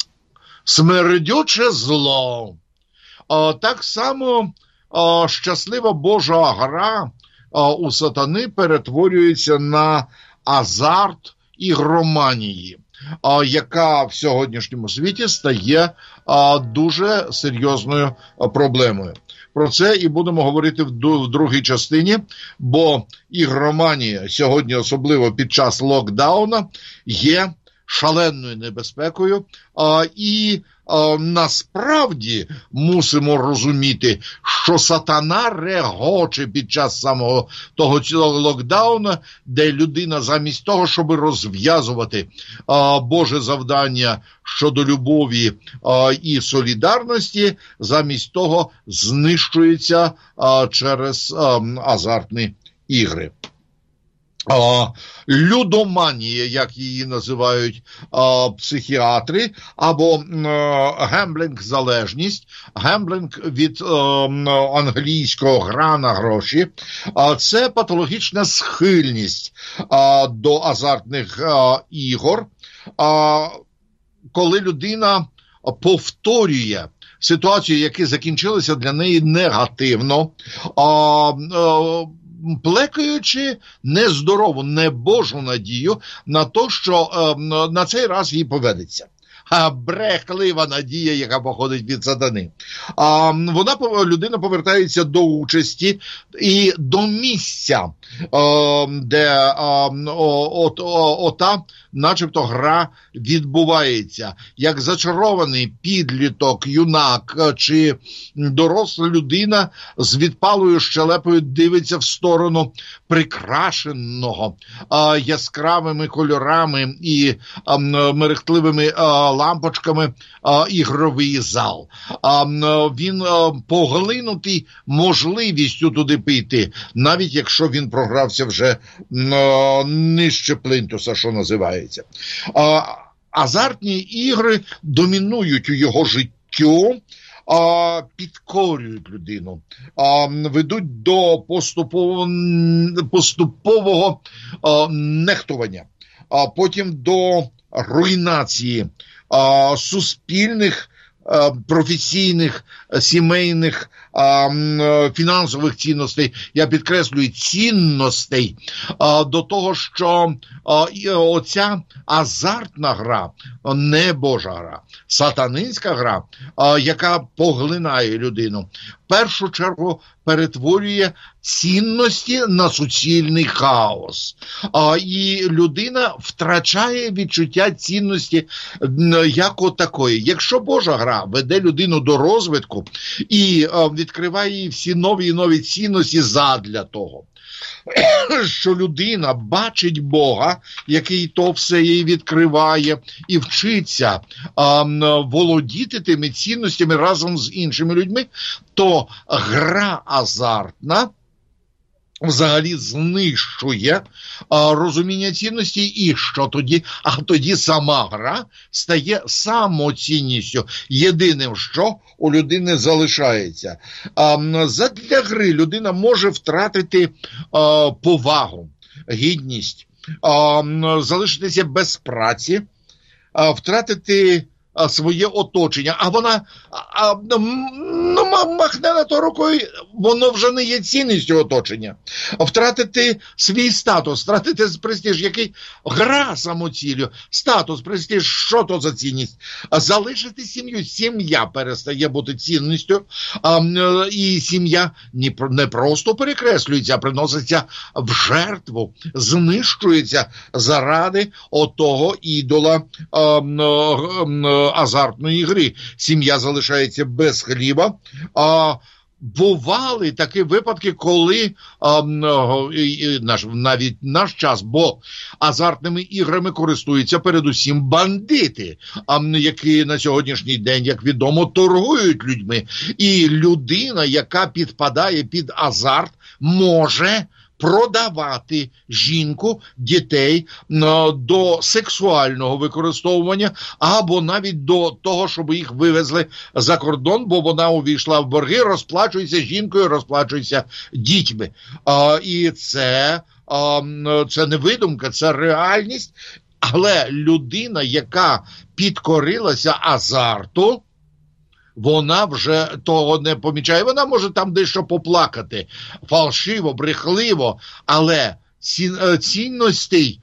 смердюче зло. А, так само а, щаслива Божа гра а, у сатани перетворюється на азарт ігроманії, а, яка в сьогоднішньому світі стає а, дуже серйозною а, проблемою. Про це і будемо говорити в, в другій частині, бо ігроманія сьогодні, особливо під час локдауна, є шаленою небезпекою, а, і а, насправді мусимо розуміти, що сатана регоче під час самого того цілого локдауна, де людина замість того, щоб розв'язувати а, Боже завдання щодо любові а, і солідарності, замість того знищується а, через а, азартні ігри. А, людоманія, як її називають а, психіатри, або а, гемблінг-залежність, гемблінг від а, англійського гра на гроші, а, це патологічна схильність а, до азартних а, ігор, а, коли людина повторює ситуацію, які закінчилися для неї негативно, а, а, плекаючи нездорову, небожу надію на те, що е, на цей раз їй поведеться. А брехлива надія, яка походить від сатани. А, вона, людина повертається до участі і до місця, е, де е, о, о, о, ота начебто гра відбувається. Як зачарований підліток, юнак чи доросла людина з відпалою щелепою дивиться в сторону прикрашеного а, яскравими кольорами і а, мерехтливими а, лампочками а, ігровий зал. А, він а, поглинутий можливістю туди піти, навіть якщо він програвся вже а, нижче плинтуса, що називається. А, азартні ігри домінують у його життю, а, підкорюють людину, а, ведуть до поступового, поступового а, нехтування, а потім до руйнації а, суспільних, а, професійних, сімейних, а, фінансових цінностей, я підкреслюю, цінностей, а, до того, що а, оця азартна гра, не Божа гра, сатанинська гра, а, яка поглинає людину, в першу чергу перетворює цінності на суцільний хаос. А, і людина втрачає відчуття цінності як отакої. Якщо Божа гра веде людину до розвитку і а, відкриває їй всі нові і нові цінності задля того, що людина бачить Бога, який то все їй відкриває, і вчиться а, володіти тими цінностями разом з іншими людьми, то гра азартна взагалі знищує а, розуміння цінності, і що тоді? А тоді сама гра стає самоцінністю. Єдиним, що у людини залишається. А, задля гри людина може втратити а, повагу, гідність, а, залишитися без праці, а, втратити а, своє оточення, а вона а, ну, махне на то рукою, воно вже не є цінністю оточення. Втратити свій статус, втратити престиж, який гра самоцілю, статус, престиж, що то за цінність? Залишити сім'ю, сім'я перестає бути цінністю, а, і сім'я не просто перекреслюється, а приноситься в жертву, знищується заради отого ідола а, а, азартної гри. Сім'я залишається без хліба. А, бували такі випадки, коли а, наш, навіть наш час, бо азартними іграми користуються передусім бандити, а, які на сьогоднішній день, як відомо, торгують людьми. І людина, яка підпадає під азарт, може продавати жінку, дітей до сексуального використовування або навіть до того, щоб їх вивезли за кордон, бо вона увійшла в борги, розплачується жінкою, розплачується дітьми. А, і це, а, це не видумка, це реальність. Але людина, яка підкорилася азарту, вона вже того не помічає. Вона може там дещо поплакати, фальшиво, брехливо, але цінностей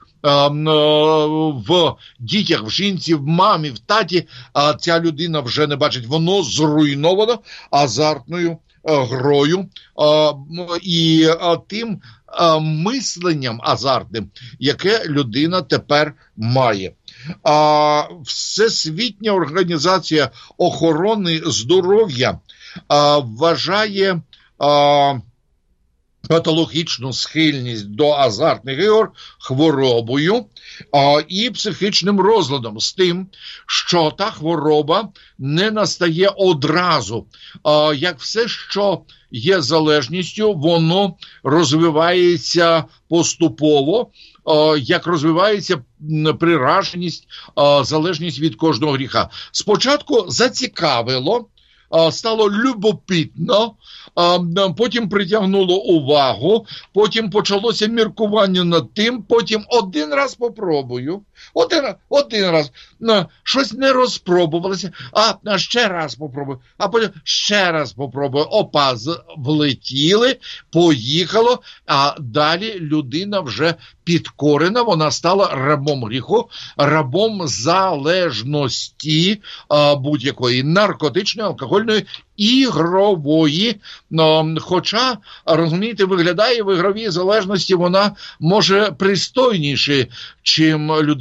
в дітях, в жінці, в мамі, в таті ця людина вже не бачить. Воно зруйновано азартною грою і тим мисленням азартним, яке людина тепер має. А, Всесвітня організація охорони здоров'я а, вважає а, патологічну схильність до азартних ігор хворобою а, і психічним розладом, з тим, що та хвороба не настає одразу. А, як все, що є залежністю, воно розвивається поступово, як розвивається прираженість, залежність від кожного гріха. Спочатку зацікавило, стало любопитно, потім притягнуло увагу, потім почалося міркування над тим, потім один раз попробую, один, один раз, щось не розпробувалося, а ще раз попробую, а потім ще раз попробую, опа, влетіли, поїхало, а далі людина вже підкорена, вона стала рабом гріху, рабом залежності будь-якої наркотичної, алкогольної, ігрової, хоча, розумієте, виглядає в ігровій залежності, вона може пристойніше, чим людина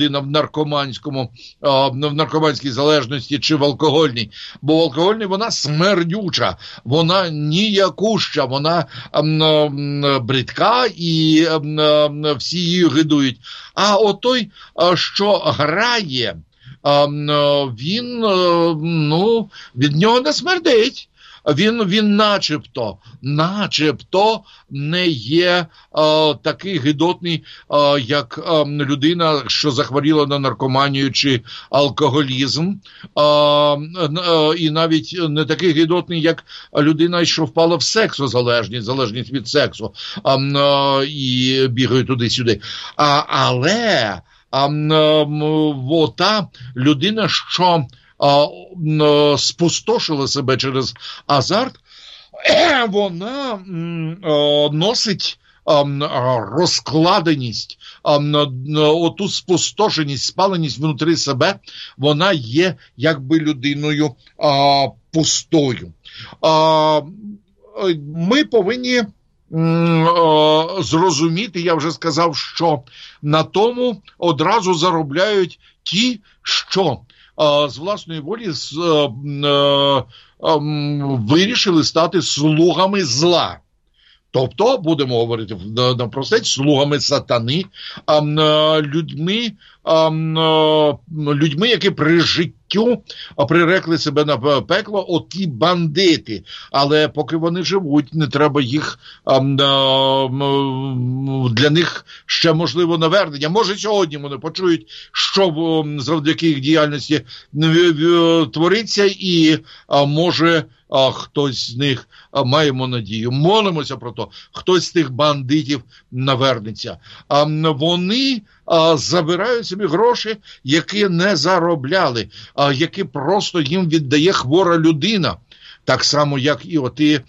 людина в наркоманському, в наркоманській залежності чи в алкогольній. Бо в алкогольній вона смердюча, вона ніякуща, вона бридка і всі її гидують. А отой, що грає, він, ну, від нього не смердить. Він, він начебто, начебто не є е, такий гидотний, е, як е, людина, що захворіла на наркоманію чи алкоголізм, е, е, і навіть не такий гидотний, як людина, що впала в сексозалежність, залежність від сексу, е, е, і бігає туди-сюди. А, але а, е, ота людина, що А, а, спустошила себе через азарт, вона а, носить а, розкладеність, а, оту спустошеність, спаленість внутрі себе, вона є якби людиною а, пустою. А, ми повинні зрозуміти, я вже сказав, що на тому одразу заробляють ті, що з власної волі з, е, е, е, вирішили стати слугами зла. Тобто, будемо говорити напростець, слугами сатани, е, людьми, е, людьми, які при життю прирекли себе на пекло, оті бандити. Але поки вони живуть, не треба їх, е, е, для них ще можливо навернення. Може сьогодні вони почують, що завдяки їх діяльності твориться, і а, може а, хтось з них, а, маємо надію, молимося про то, хтось з тих бандитів навернеться. А, вони а, забирають собі гроші, які не заробляли, а які просто їм віддає хвора людина. Так само, як і оті,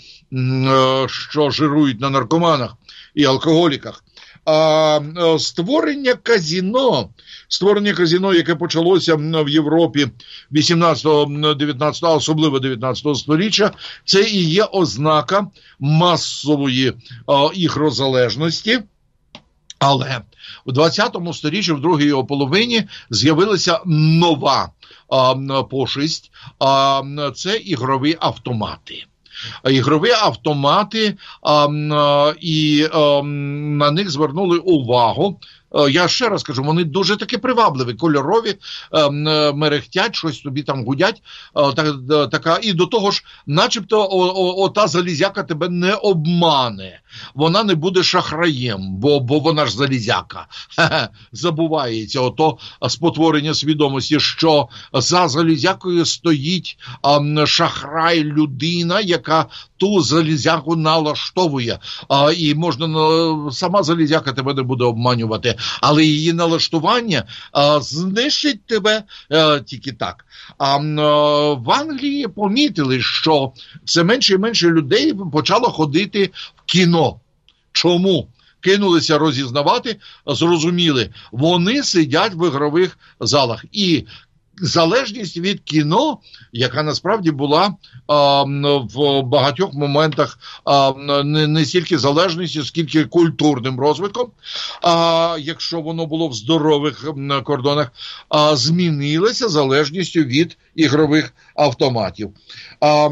що жирують на наркоманах і алкоголіках. А, створення казино, створення казино, яке почалося в Європі вісімнадцятого-дев'ятнадцятого, особливо дев'ятнадцятого століття, це і є ознака масової а, ігрозалежності. Але у двадцятому сторіччі, в другій його половині, з'явилася нова а, пошесть, а, це ігрові автомати. Ігрові автомати, а, а, і а, на них звернули увагу. Я ще раз кажу, вони дуже таки привабливі, кольорові, а, мерехтять, щось тобі там гудять, а, так, така, і до того ж, начебто, о, о, ота залізяка тебе не обмане, вона не буде шахраєм, бо, бо вона ж залізяка. Хе-хе, забувається ото спотворення свідомості, що за залізякою стоїть а, шахрай, людина, яка ту залізяку налаштовує, а, і можна, сама залізяка тебе не буде обманювати, але її налаштування а, знищить тебе а, тільки так. А, а в Англії помітили, що все менше і менше людей почало ходити в кіно. Чому? Кинулися розізнавати, зрозуміли, вони сидять в ігрових залах. І залежність від кіно, яка насправді була а, в багатьох моментах а, не, не стільки залежністю, скільки культурним розвитком, а, якщо воно було в здорових кордонах, а, змінилася залежністю від ігрових автоматів. А,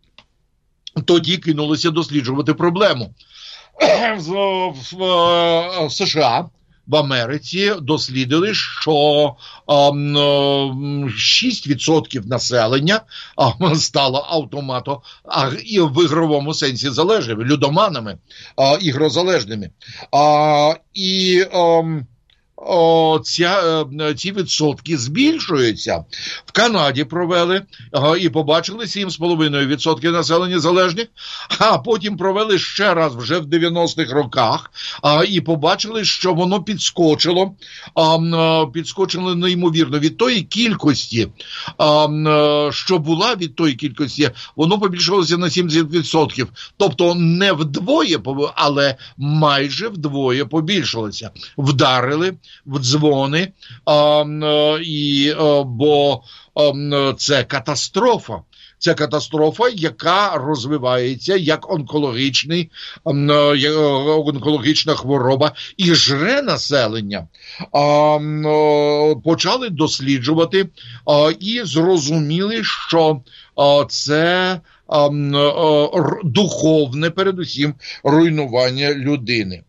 тоді кинулися досліджувати проблему. В, в, в США, в Америці дослідили, що а, шість відсотків населення а, стало автомато, а, і в ігровому сенсі залежними, людоманами, а, ігрозалежними. А, і а, О, ця, ці відсотки збільшуються. В Канаді провели а, і побачили сім з половиною відсотків населення залежних, а потім провели ще раз вже в дев'яностих роках а, і побачили, що воно підскочило, а, підскочило неймовірно від тої кількості, а, що була від тої кількості, воно побільшилося на сімдесят відсотків. Тобто не вдвоє, але майже вдвоє побільшилося. Вдарили в дзвони, а, і, а, бо а, це катастрофа. Це катастрофа, яка розвивається як онкологічний, онкологічна хвороба і жре населення. Почали досліджувати і зрозуміли, що це духовне, передусім, руйнування людини.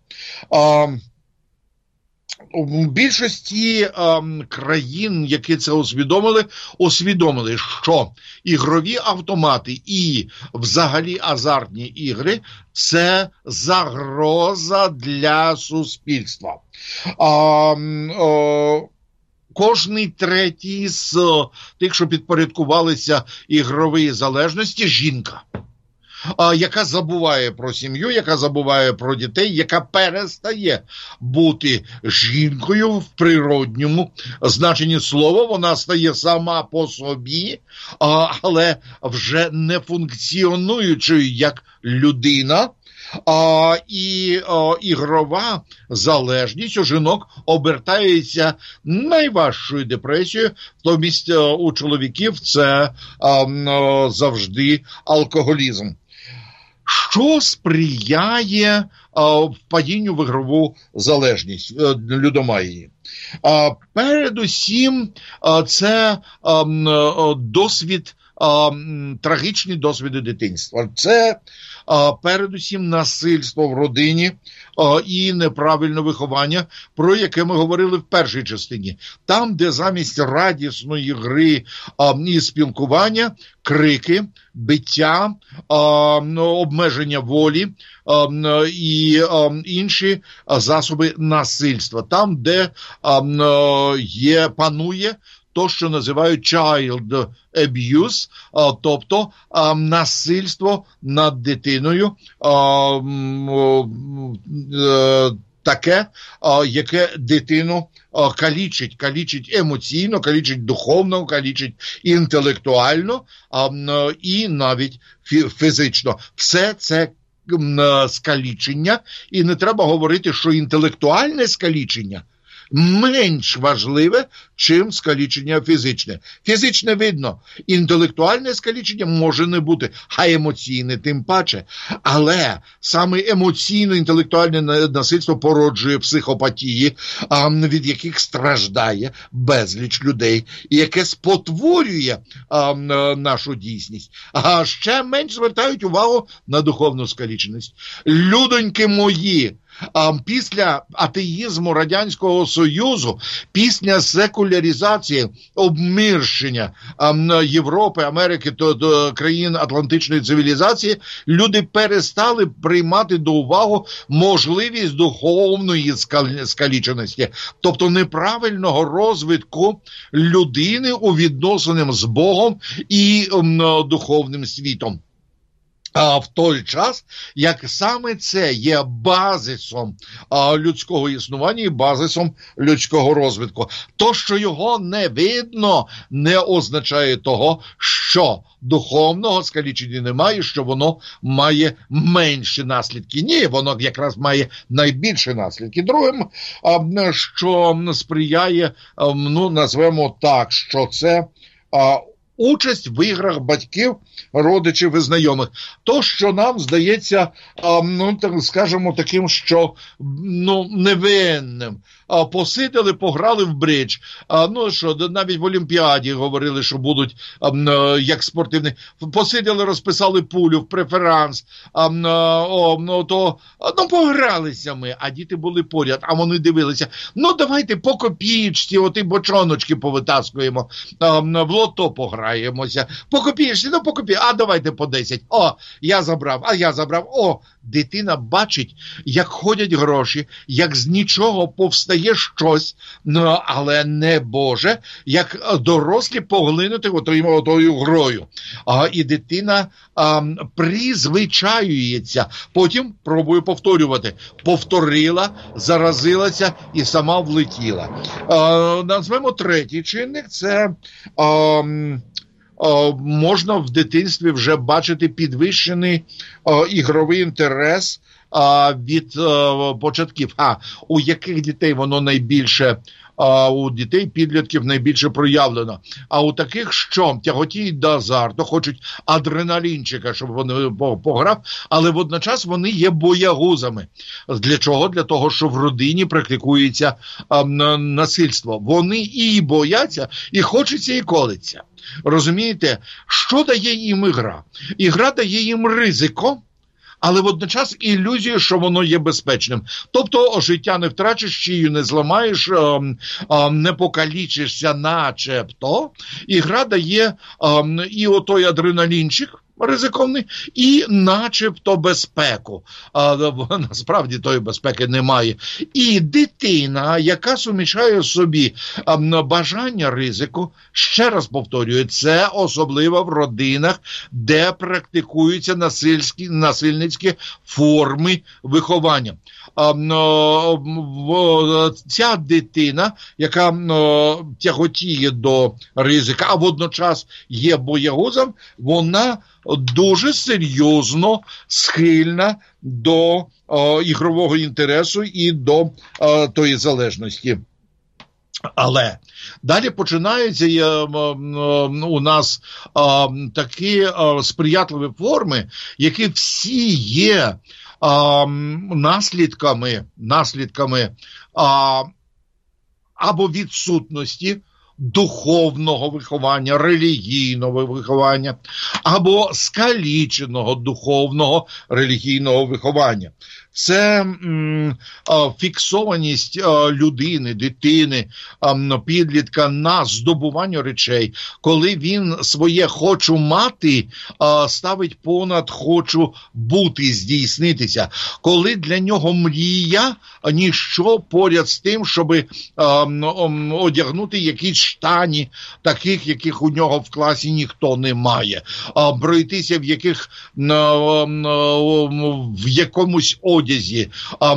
У більшості е, країн, які це усвідомили, усвідомили, що ігрові автомати і взагалі азартні ігри – це загроза для суспільства. Е, е, Кожний третій з тих, що підпорядкувалися ігровій залежності – жінка. Яка забуває про сім'ю, яка забуває про дітей, яка перестає бути жінкою в природньому значенні слова. Вона стає сама по собі, але вже не функціонуючою як людина. А, і а, ігрова залежність у жінок обертається найважчою депресією, тобто у чоловіків це а, а, завжди алкоголізм. Що сприяє а, впадінню в ігрову залежність людоманії? А, передусім, а, це а, досвід, а, трагічні досвіди дитинства. Це а, передусім насильство в родині а, і неправильне виховання, про яке ми говорили в першій частині. Там, де замість радісної гри а, і спілкування, крики, биття, а, обмеження волі а, і а, інші засоби насильства. Там, де а, є, панує то, що називають child abuse, а, тобто а, насильство над дитиною, а, а, таке, а, яке дитину а, калічить, калічить емоційно, калічить духовно, калічить інтелектуально а, і навіть фізично. Все це скалічення, і не треба говорити, що інтелектуальне скалічення менш важливе, чим скалічення фізичне. Фізичне видно, інтелектуальне скалічення може не бути, а емоційне тим паче. Але саме емоційно-інтелектуальне насильство породжує психопатії, від яких страждає безліч людей, і яке спотворює нашу дійсність. А ще менш звертають увагу на духовну скаліченість. Людоньки мої, після атеїзму Радянського Союзу, після секуляризації, обмирщення Європи, Америки, то, до країн атлантичної цивілізації, люди перестали приймати до уваги можливість духовної скаліченості, тобто неправильного розвитку людини у відносинах з Богом і духовним світом. А в той час, як саме це є базисом а, людського існування і базисом людського розвитку. То, що його не видно, не означає того, що духовного скалічення немає, що воно має менші наслідки. Ні, воно якраз має найбільші наслідки. Другим, а, що сприяє, а, ну, назвемо так, що це а, участь в іграх батьків, родичів і знайомих. То, що нам здається, ну, так скажемо, таким, що, ну, невинним. Посиділи, пограли в бридж. Ну, що, навіть в Олімпіаді говорили, що будуть як спортивні. Посиділи, розписали пулю в преферанс. О, ну, то, ну, погралися ми, а діти були поряд, а вони дивилися. Ну, давайте по копійці, оті бочоночки повитаскуємо, в лото пограємося. По копійці, ну, по копійці, а давайте по десять. О, я забрав, а я забрав. О, дитина бачить, як ходять гроші, як з нічого повстає щось, ну, але не Боже, як дорослі поглинути отою, отою грою. А, і дитина а, призвичаюється. Потім пробує повторювати. Повторила, заразилася і сама влетіла. А, назвемо третій чинник. Це а, а, можна в дитинстві вже бачити підвищений а, ігровий інтерес а, від а, початків. А у яких дітей воно найбільше, а, у дітей підлітків найбільше проявлено. А у таких, що тяготіють до азарту, хочуть адреналінчика, щоб вони пограв, але водночас вони є боягузами. Для чого? Для того, що в родині практикується а, насильство. Вони і бояться, і хочеться, і колиться. Розумієте? Що дає їм ігра? Ігра дає їм ризико, але водночас ілюзію, що воно є безпечним. Тобто життя не втрачиш, шию не зламаєш, не покалічишся начебто. Ігра дає і отой адреналінчик ризиковний, і начебто безпеку. А насправді тої безпеки немає. І дитина, яка суміщає в собі бажання ризику, ще раз повторюю, це особливо в родинах, де практикуються насильські, насильницькі форми виховання. Ця дитина, яка тяготіє до ризика, а водночас є боягузом, вона дуже серйозно схильна до о, ігрового інтересу і до о, тої залежності. Але далі починаються е, е, у нас е, такі е, сприятливі форми, які всі є е, наслідками, наслідками е, або відсутності духовного виховання, релігійного виховання, або скаліченого духовного релігійного виховання. Це м, а, фіксованість а, людини, дитини, а, підлітка на здобування речей, коли він своє «хочу мати» а, ставить понад «хочу бути», здійснитися, коли для нього мрія – ніщо поряд з тим, щоб а, одягнути якісь штані, таких, яких у нього в класі ніхто не має, а, пройтися в яких а, а, в якомусь одязі, А, а,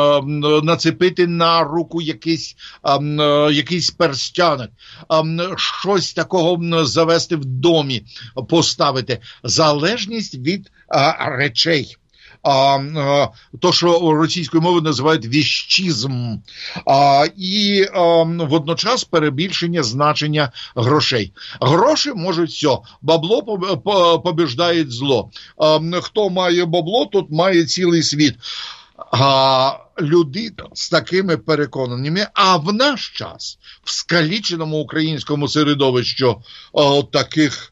нацепити на руку якийсь, а, якийсь перстяник, а, щось такого завести в домі, поставити. Залежність від а, речей. А, а, то, що російською мовою називають віщизм, а, і а, водночас перебільшення значення грошей. Гроші можуть все, бабло побіждає зло. А, хто має бабло, тот має цілий світ. А, людина з такими переконаннями, а в наш час, в скаліченому українському середовищі а, таких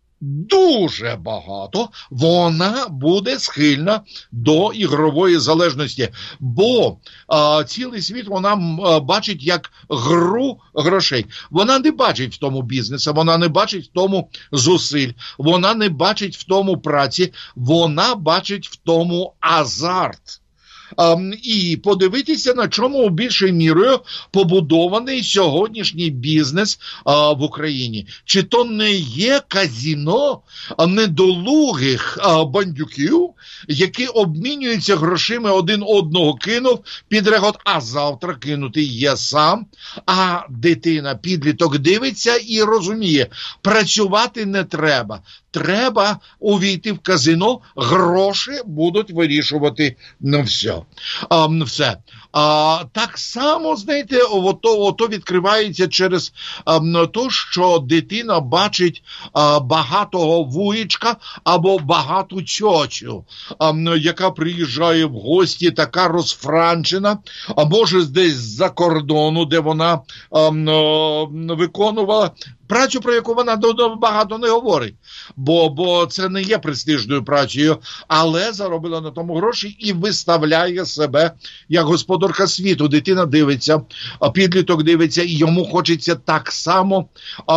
дуже багато, вона буде схильна до ігрової залежності, бо а, цілий світ вона а, бачить як гру грошей. Вона не бачить в тому бізнесу, вона не бачить в тому зусиль, вона не бачить в тому праці, вона бачить в тому азарт. Um, і подивитися, на чому більшою мірою побудований сьогоднішній бізнес uh, в Україні. Чи то не є казино недолугих uh, бандюків, які обмінюються грошима, один одного кинув, підрегот, а завтра кинути є сам, а дитина, підліток дивиться і розуміє, працювати не треба. Треба увійти в казино, гроші будуть вирішувати на все. А, все. А, так само, знаєте, ото, ото відкривається через а, те, що дитина бачить а, багатого вуїчка або багату тьотю, а, яка приїжджає в гості, така розфранчена, а може десь з-за кордону, де вона а, а, виконувала працю, про яку вона багато не говорить, бо, бо це не є престижною працею, але заробила на тому гроші і виставляє себе як господарка світу. Дитина дивиться, підліток дивиться, і йому хочеться так само а,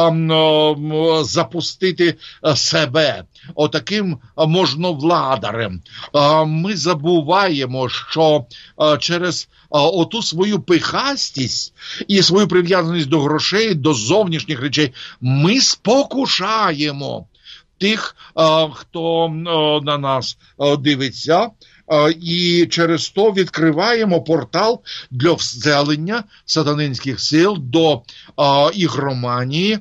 а, запустити себе отаким можновладарем. А, ми забуваємо, що а, через а, оту свою пихастість і свою прив'язаність до грошей, до зовнішніх речей, ми спокушаємо тих, а, хто а, на нас а, дивиться, а, і через то відкриваємо портал для вселення сатанинських сил до а, ігроманії,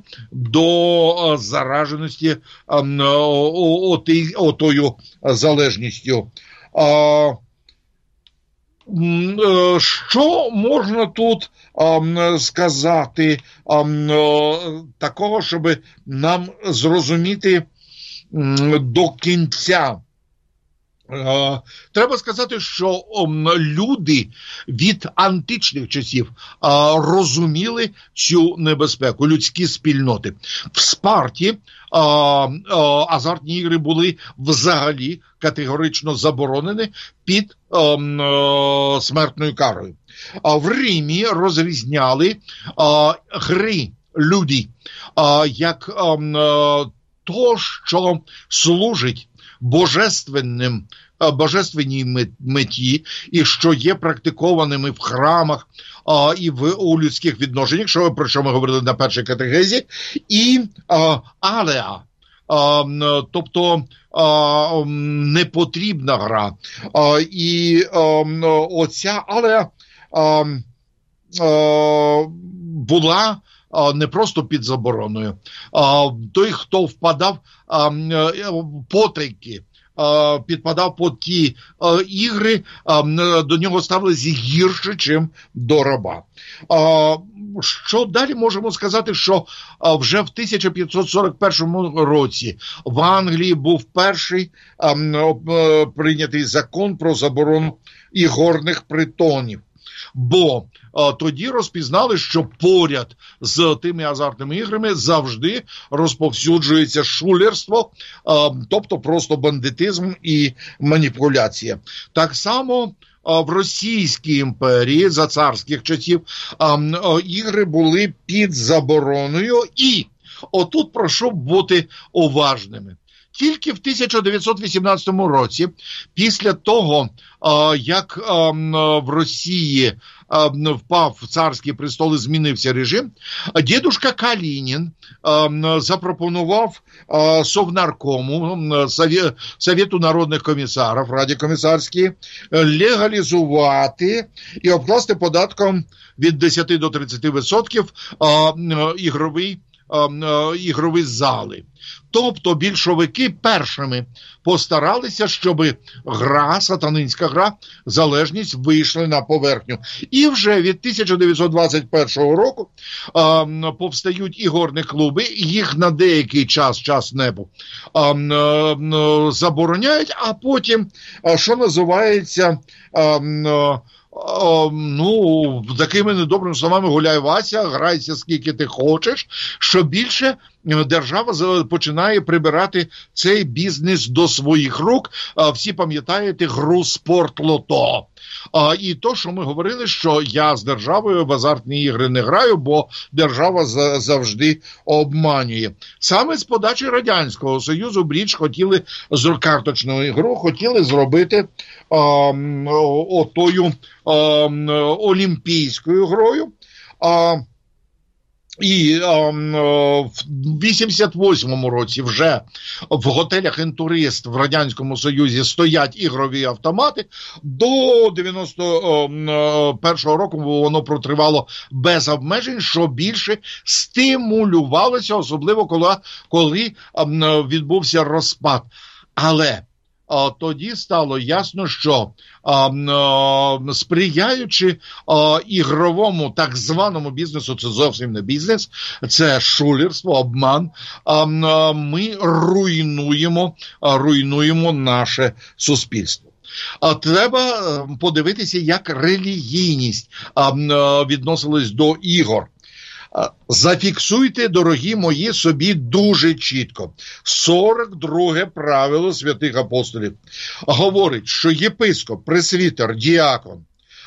до а, зараженості а, отою залежністю. А, Що можна тут а, сказати а, такого, щоб нам зрозуміти до кінця? Uh, треба сказати, що um, люди від античних часів uh, розуміли цю небезпеку, людські спільноти. В Спарті uh, uh, азартні ігри були взагалі категорично заборонені під um, uh, смертною карою. Uh, в Римі розрізняли uh, гри люди uh, як um, uh, то, що служить божественним, божественній меті, і що є практикованими в храмах а, і в, у людських відношеннях, що, про що ми говорили на першій катехезі, і а, алеа, а, тобто а, непотрібна гра. А, і а, оця алеа а, а, була не просто під забороною. Той, хто впадав потайки, підпадав по ті ігри, до нього ставилися гірше, чим до раба. Що далі можемо сказати, що вже в тисяча п'ятсот сорок першому році в Англії був перший прийнятий закон про заборону ігорних притонів. Бо а, тоді розпізнали, що поряд з тими азартними іграми завжди розповсюджується шулерство, а, тобто просто бандитизм і маніпуляція. Так само а, в Російській імперії за царських часів а, а, ігри були під забороною, і отут прошу бути уважними. Тільки в тисяча дев'ятсот вісімнадцятому році, після того, як в Росії впав царський престол і змінився режим, дідушка Калінін запропонував Совнаркому, Совєту народних комісарів, Раді комісарській, легалізувати і обкласти податком від десяти до тридцяти відсотків ігровий ігрові зали. Тобто більшовики першими постаралися, щоб гра, сатанинська гра, залежність вийшли на поверхню. І вже від тисяча дев'ятсот двадцять першого року а, повстають ігорні клуби, їх на деякий час, час небу, а, а, забороняють, а потім, а, що називається, а, а, О, ну, такими недобрими словами, гуляй, Вася, грайся скільки ти хочеш, що більше держава починає прибирати цей бізнес до своїх рук. Всі пам'ятаєте гру «Спорт-лото». І то, що ми говорили, що я з державою в азартні ігри не граю, бо держава завжди обманює. Саме з подачі Радянського Союзу брідж хотіли, з карточну ігру, хотіли зробити а, отою а, олімпійською грою. А, І а, в вісімдесят восьмому році вже в готелях «Інтурист» в Радянському Союзі стоять ігрові автомати. До дев'яносто першого року воно протривало без обмежень, що більше стимулювалося, особливо коли, коли а, відбувся розпад. Але а, тоді стало ясно, що а, а, сприяючи а, ігровому так званому бізнесу, це зовсім не бізнес, це шулерство, обман, а, а, ми руйнуємо, а, руйнуємо наше суспільство. А треба подивитися, як релігійність а, а, відносилась до ігор. Зафіксуйте, дорогі мої, собі дуже чітко. сорок друге правило святих апостолів говорить, що єпископ, пресвітер, діакон,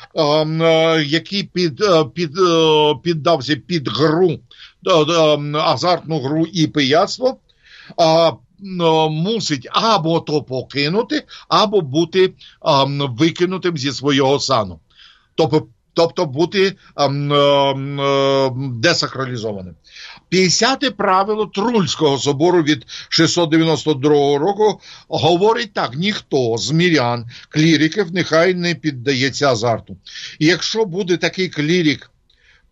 який під, під, піддався під гру, азартну гру і пияцтво, мусить або то покинути, або бути викинутим зі свого сану. Тобто Тобто бути ем, ем, десакралізованим. п'ятдесяте правило Трульського собору від шістсот дев'яносто другого року говорить так: ніхто з мирян, кліриків, нехай не піддається азарту. І якщо буде такий клірик,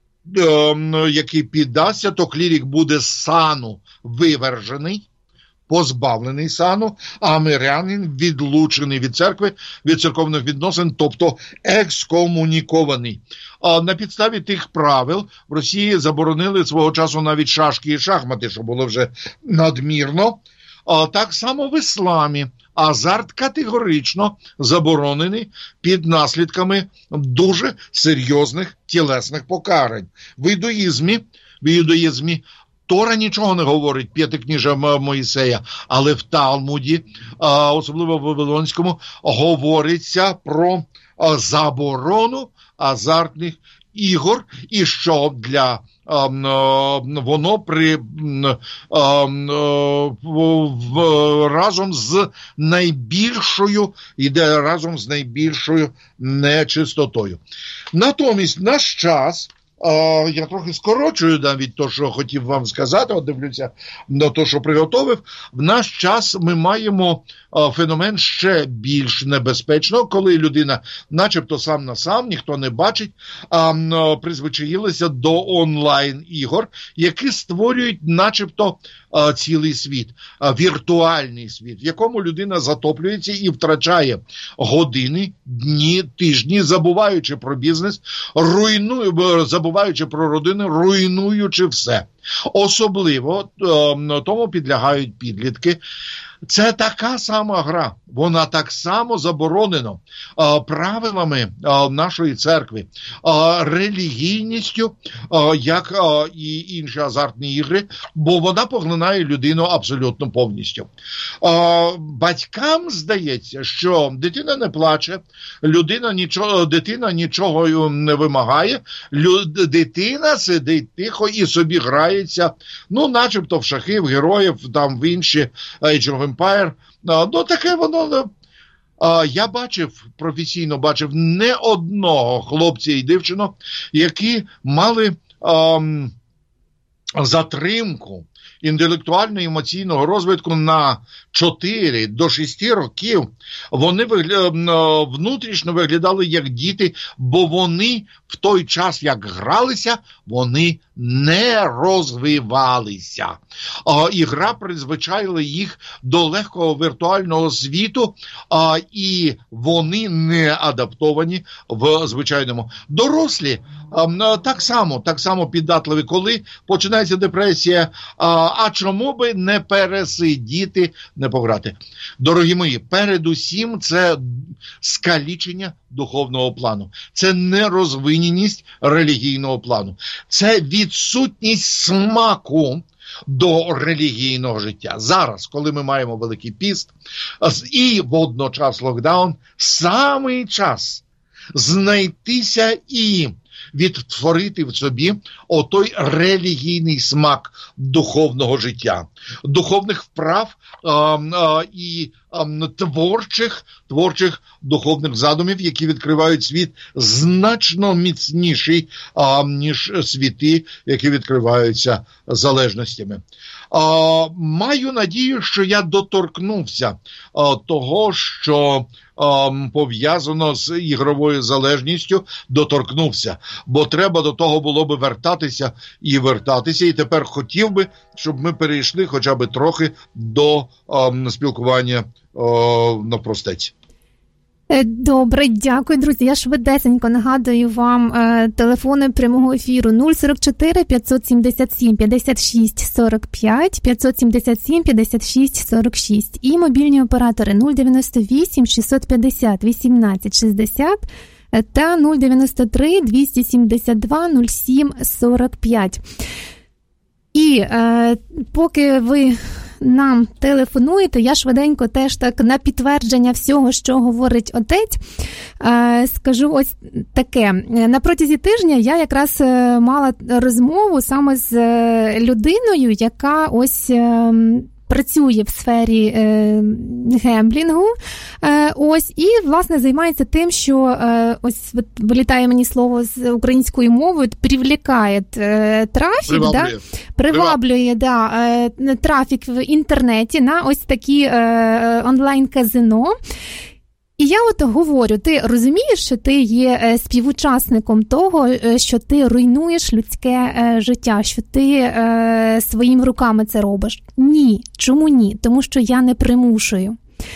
ем, який піддасться, то клірик буде з сану вивержений, позбавлений сану, а мирянин відлучений від церкви, від церковних відносин, тобто екскомунікований. А на підставі тих правил в Росії заборонили свого часу навіть шашки і шахмати, що було вже надмірно. А так само в ісламі азарт категорично заборонений під наслідками дуже серйозних тілесних покарань. В ідуїзмі, в ідуїзмі Тора нічого не говорить, п'ятикніжжя Моїсея, але в Талмуді, особливо в Вавилонському, говориться про заборону азартних ігор, і що для воно при разом з найбільшою іде разом з найбільшою нечистотою. Натомість наш час, я трохи скорочую навіть те, що хотів вам сказати, от дивлюся на те, що приготовив. В наш час ми маємо феномен ще більш небезпечного, коли людина начебто сам на сам, ніхто не бачить, а призвичаїлася до онлайн-ігор, які створюють начебто цілий світ, віртуальний світ, в якому людина затоплюється і втрачає години, дні, тижні, забуваючи про бізнес, руйнує, забуваючи про родину, руйнуючи все. Особливо тому підлягають підлітки. Це така сама гра, вона так само заборонена а, правилами а, нашої церкви, а, релігійністю, а, як а, і інші азартні ігри, бо вона поглинає людину абсолютно повністю. А, батькам здається, що дитина не плаче, людина нічого, дитина нічого не вимагає, люд, дитина сидить тихо і собі грається, ну, начебто в шахи, в героїв, там в інші Age of Empire. Ну, таке воно... Я бачив, професійно бачив не одного хлопця і дівчину, які мали ем, затримку інтелектуально-емоційного розвитку на чотири до шести років. Вони вигля... внутрішньо виглядали як діти, бо вони в той час, як гралися, вони не розвивалися. А, і гра призвичайла їх до легкого віртуального світу, а, і вони не адаптовані в звичайному. Дорослі а, так само, так само піддатливі, коли починається депресія, а, а чому би не пересидіти, не пограти. Дорогі мої, передусім це скалічення духовного плану. Це нерозвиненість релігійного плану. Це відсутність смаку до релігійного життя. Зараз, коли ми маємо Великий піст і водночас локдаун, самий час знайтися і відтворити в собі отой релігійний смак духовного життя, духовних вправ а, а, і а, творчих, творчих духовних задумів, які відкривають світ значно міцніший, а, ніж світи, які відкриваються залежностями. А, маю надію, що я доторкнувся а, того, що а, пов'язано з ігровою залежністю, доторкнувся. Бо треба до того було би вертатися і вертатися. І тепер хотів би, щоб ми перейшли хоча б трохи до а, спілкування а, на простець. Добре, дякую, друзі. Я швидесенько нагадую вам е, телефони прямого ефіру нуль сорок чотири п'ятсот сімдесят сім п'ятдесят шість сорок п'ять, п'ятсот сімдесят сім п'ятдесят шість сорок шість і мобільні оператори нуль дев'яносто вісім шістсот п'ятдесят вісімнадцять шістдесят та нуль дев'яносто три двісті сімдесят два нуль сім сорок п'ять. І е, поки ви нам телефонуєте, я швиденько теж так на підтвердження всього, що говорить отець, е, скажу ось таке. На протязі тижня я якраз мала розмову саме з людиною, яка ось е, працює в сфері е, гемблінгу, е, ось, і, власне, займається тим, що, е, ось, вилітає мені слово з українською мовою, привлікає е, трафік, приваблює, да? приваблює да, е, трафік в інтернеті на ось такі е, онлайн-казино. І я от говорю, ти розумієш, що ти є співучасником того, що ти руйнуєш людське життя, що ти своїми руками це робиш? Ні. Чому ні? Тому що я не примушую.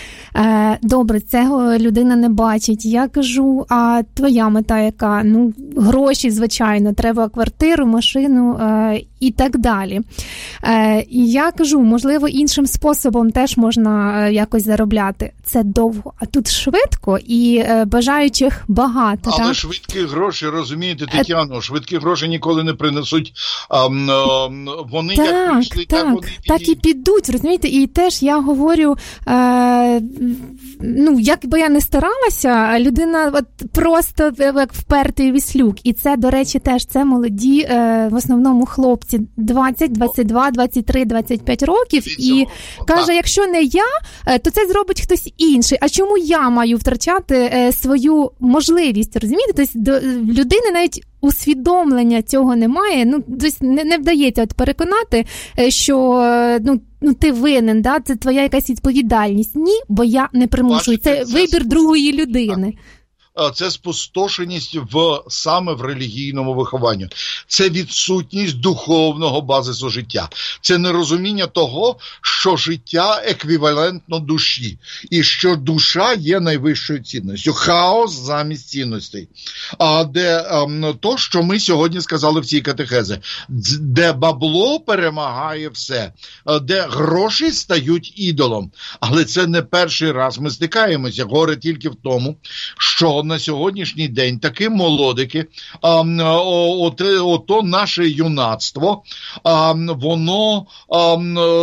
Добре, цього людина не бачить. Я кажу, а твоя мета яка? Ну, гроші, звичайно, треба квартиру, машину е, і так далі. Е, і я кажу, можливо, іншим способом теж можна якось заробляти. Це довго, а тут швидко і е, бажаючих багато. Але так? Швидкі гроші, розумієте, Тетяно, швидкі гроші ніколи не принесуть. А, а, вони так, як прийшли, так, так вони підійдуть. Так і підуть, розумієте? І теж я говорю, е, ну, як би я не старалася, людина от просто як впертий віслюк. І це, до речі, теж це молоді, е, в основному хлопці двадцять, двадцять два, двадцять три, двадцять п'ять років. І каже, якщо не я, то це зробить хтось інший. А чому я маю втрачати е, свою можливість, розумієте? Тобто до людини навіть усвідомлення цього немає, ну, тобто не, не вдається от переконати, що ну, ну ти винен, да? Це твоя якась відповідальність. Ні, бо я не примушую. Це, це вибір це... другої людини. Це спустошеність в, саме в релігійному вихованні. Це відсутність духовного базису життя. Це нерозуміння того, що життя еквівалентно душі. І що душа є найвищою цінністю. Хаос замість цінностей. А де а, то, що ми сьогодні сказали в цій катехезі. Де бабло перемагає все. Де гроші стають ідолом. Але це не перший раз ми стикаємося. Горе тільки в тому, що на сьогоднішній день такі молодики, а, от, ото наше юнацтво, а, воно, а,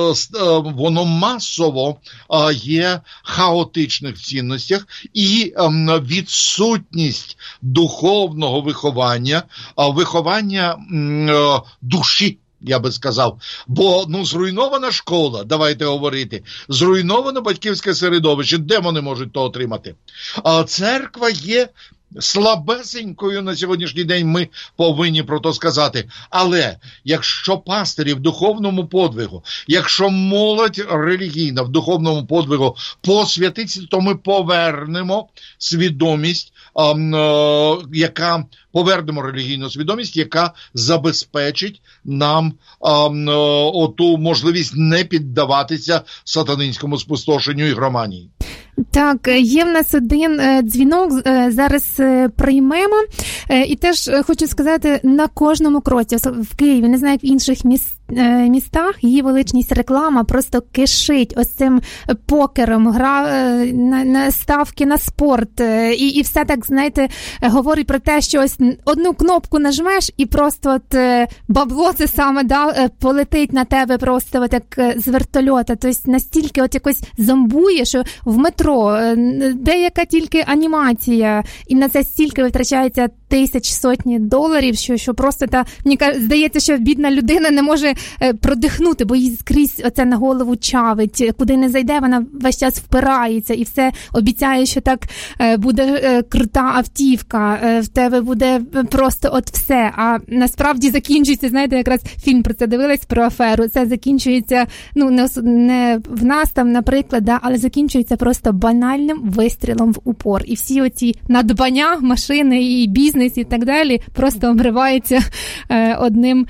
воно масово а, є хаотичних цінностях і а, відсутність духовного виховання, а, виховання а, душі. Я би сказав, бо, ну, зруйнована школа, давайте говорити, зруйноване батьківське середовище, де вони можуть то отримати? А церква є слабесенькою на сьогоднішній день, ми повинні про то сказати. Але якщо пастирі в духовному подвигу, якщо молодь релігійна в духовному подвигу посвятиться, то ми повернемо свідомість, а, а, яка повернемо релігійну свідомість, яка забезпечить нам а, а, оту можливість не піддаватися сатанинському спустошенню і громанії. Так, є в нас один дзвінок, зараз приймемо. І теж хочу сказати, на кожному кроці, в Києві, не знаю, як в інших містах, містах, її величність реклама просто кишить ось цим покером, гра на, на ставки на спорт. І, і все так, знаєте, говорить про те, що ось одну кнопку нажмеш і просто от бабло це саме, да, полетить на тебе просто от як з вертольота. Тобто настільки от якось зомбує, що в метро деяка тільки анімація, і на це стільки витрачається тисяч, сотні доларів, що, що просто, та, мені здається, що бідна людина не може продихнути, бо їй скрізь оце на голову чавить. Куди не зайде, вона весь час впирається і все обіцяє, що так буде крута автівка, в тебе буде просто от все. А насправді закінчується, знаєте, якраз фільм про це дивилась, про аферу. Це закінчується, ну, не, не в нас там, наприклад, да, але закінчується просто банальним вистрілом в упор. І всі оці надбання, машини і бізнес і так далі просто обриваються е, одним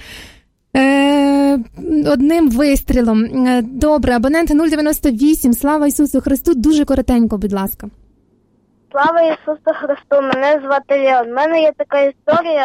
Е, одним вистрілом. Добре, абонент нуль дев'яносто вісім. Слава Ісусу Христу. Дуже коротенько, будь ласка. Слава Ісусу Христу. Мене звати Леон. У мене є така історія.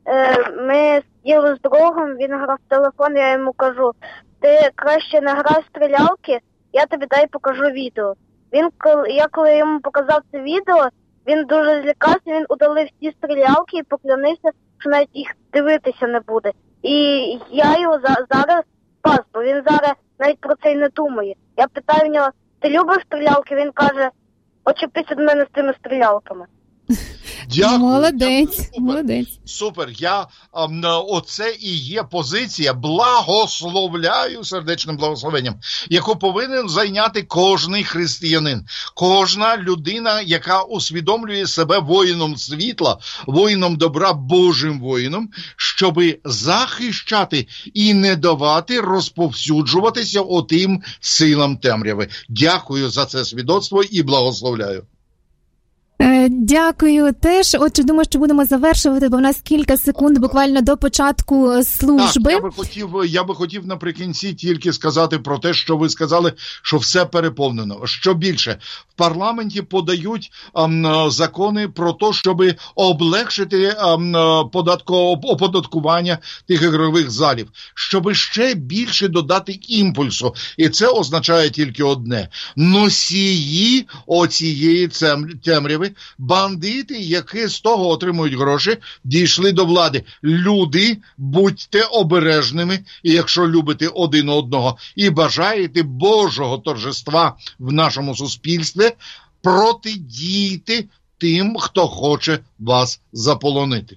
Ми сиділи з другом, він грав в телефон, я йому кажу: ти краще не грай в стрілялки, я тобі дай покажу відео. Він, я коли йому показав це відео, він дуже злякався, він удалив всі стрілялки і поклянився, що навіть їх дивитися не буде. І я його за, зараз спас, бо він зараз навіть про це й не думає. Я питаю в нього: ти любиш стрілялки? Він каже: очепися до мене з тими стрілялками. Дякую. Молодець, Дякую. молодець. Супер. Я, а, оце і є позиція, благословляю сердечним благословенням, яку повинен зайняти кожний християнин. Кожна людина, яка усвідомлює себе воїном світла, воїном добра, Божим воїном, щоби захищати і не давати розповсюджуватися отим силам темряви. Дякую за це свідоцтво і благословляю. Дякую теж. Отже, думаю, що будемо завершувати, бо в нас кілька секунд буквально до початку служби. Так, я би хотів, я би хотів наприкінці тільки сказати про те, що ви сказали, що все переповнено. Що більше, в парламенті подають ем, закони про те, щоб облегшити ем, податко, оподаткування тих ігрових залів, щоб ще більше додати імпульсу. І це означає тільки одне. Носії оцієї темряви, бандити, які з того отримують гроші, дійшли до влади. Люди, будьте обережними, і якщо любите один одного і бажаєте Божого торжества в нашому суспільстві, протидійте тим, хто хоче вас заполонити.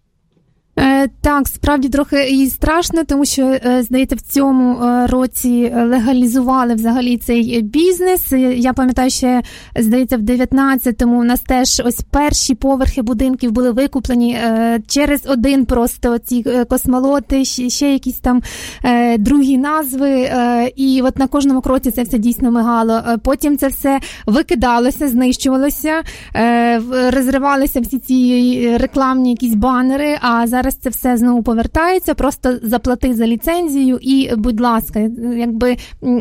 Так, справді трохи і страшно, тому що, здається, в цьому році легалізували взагалі цей бізнес. Я пам'ятаю, ще, здається, в дев'ятнадцятому у нас теж ось перші поверхи будинків були викуплені через один просто ці космолоти, ще якісь там другі назви, і от на кожному кроці це все дійсно мигало. Потім це все викидалося, знищувалося, розривалися всі ці рекламні якісь банери, а зараз Зараз це все знову повертається, просто заплати за ліцензію і, будь ласка, якби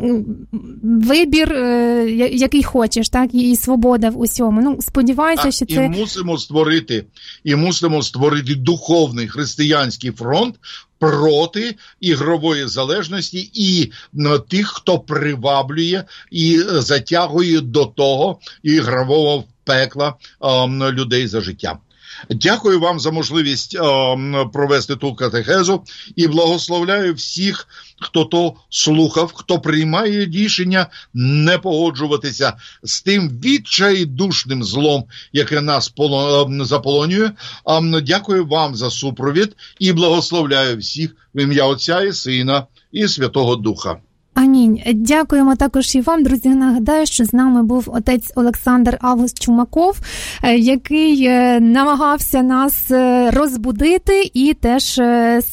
вибір, який хочеш, так, і свобода в усьому. Ну, сподіваюся, що це... І мусимо створити, і мусимо створити духовний християнський фронт проти ігрової залежності і тих, хто приваблює і затягує до того ігрового пекла um, людей за життя. Дякую вам за можливість е, провести ту катехезу і благословляю всіх, хто то слухав, хто приймає рішення не погоджуватися з тим відчайдушним злом, яке нас поло, е, заполонює. Е, дякую вам за супровід і благословляю всіх в ім'я Отця і Сина і Святого Духа. Амінь. Дякуємо також і вам, друзі. Нагадаю, що з нами був отець Олександр Август Чумаков, який намагався нас розбудити і теж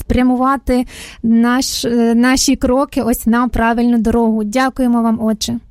спрямувати наш, наші кроки ось на правильну дорогу. Дякуємо вам, отче.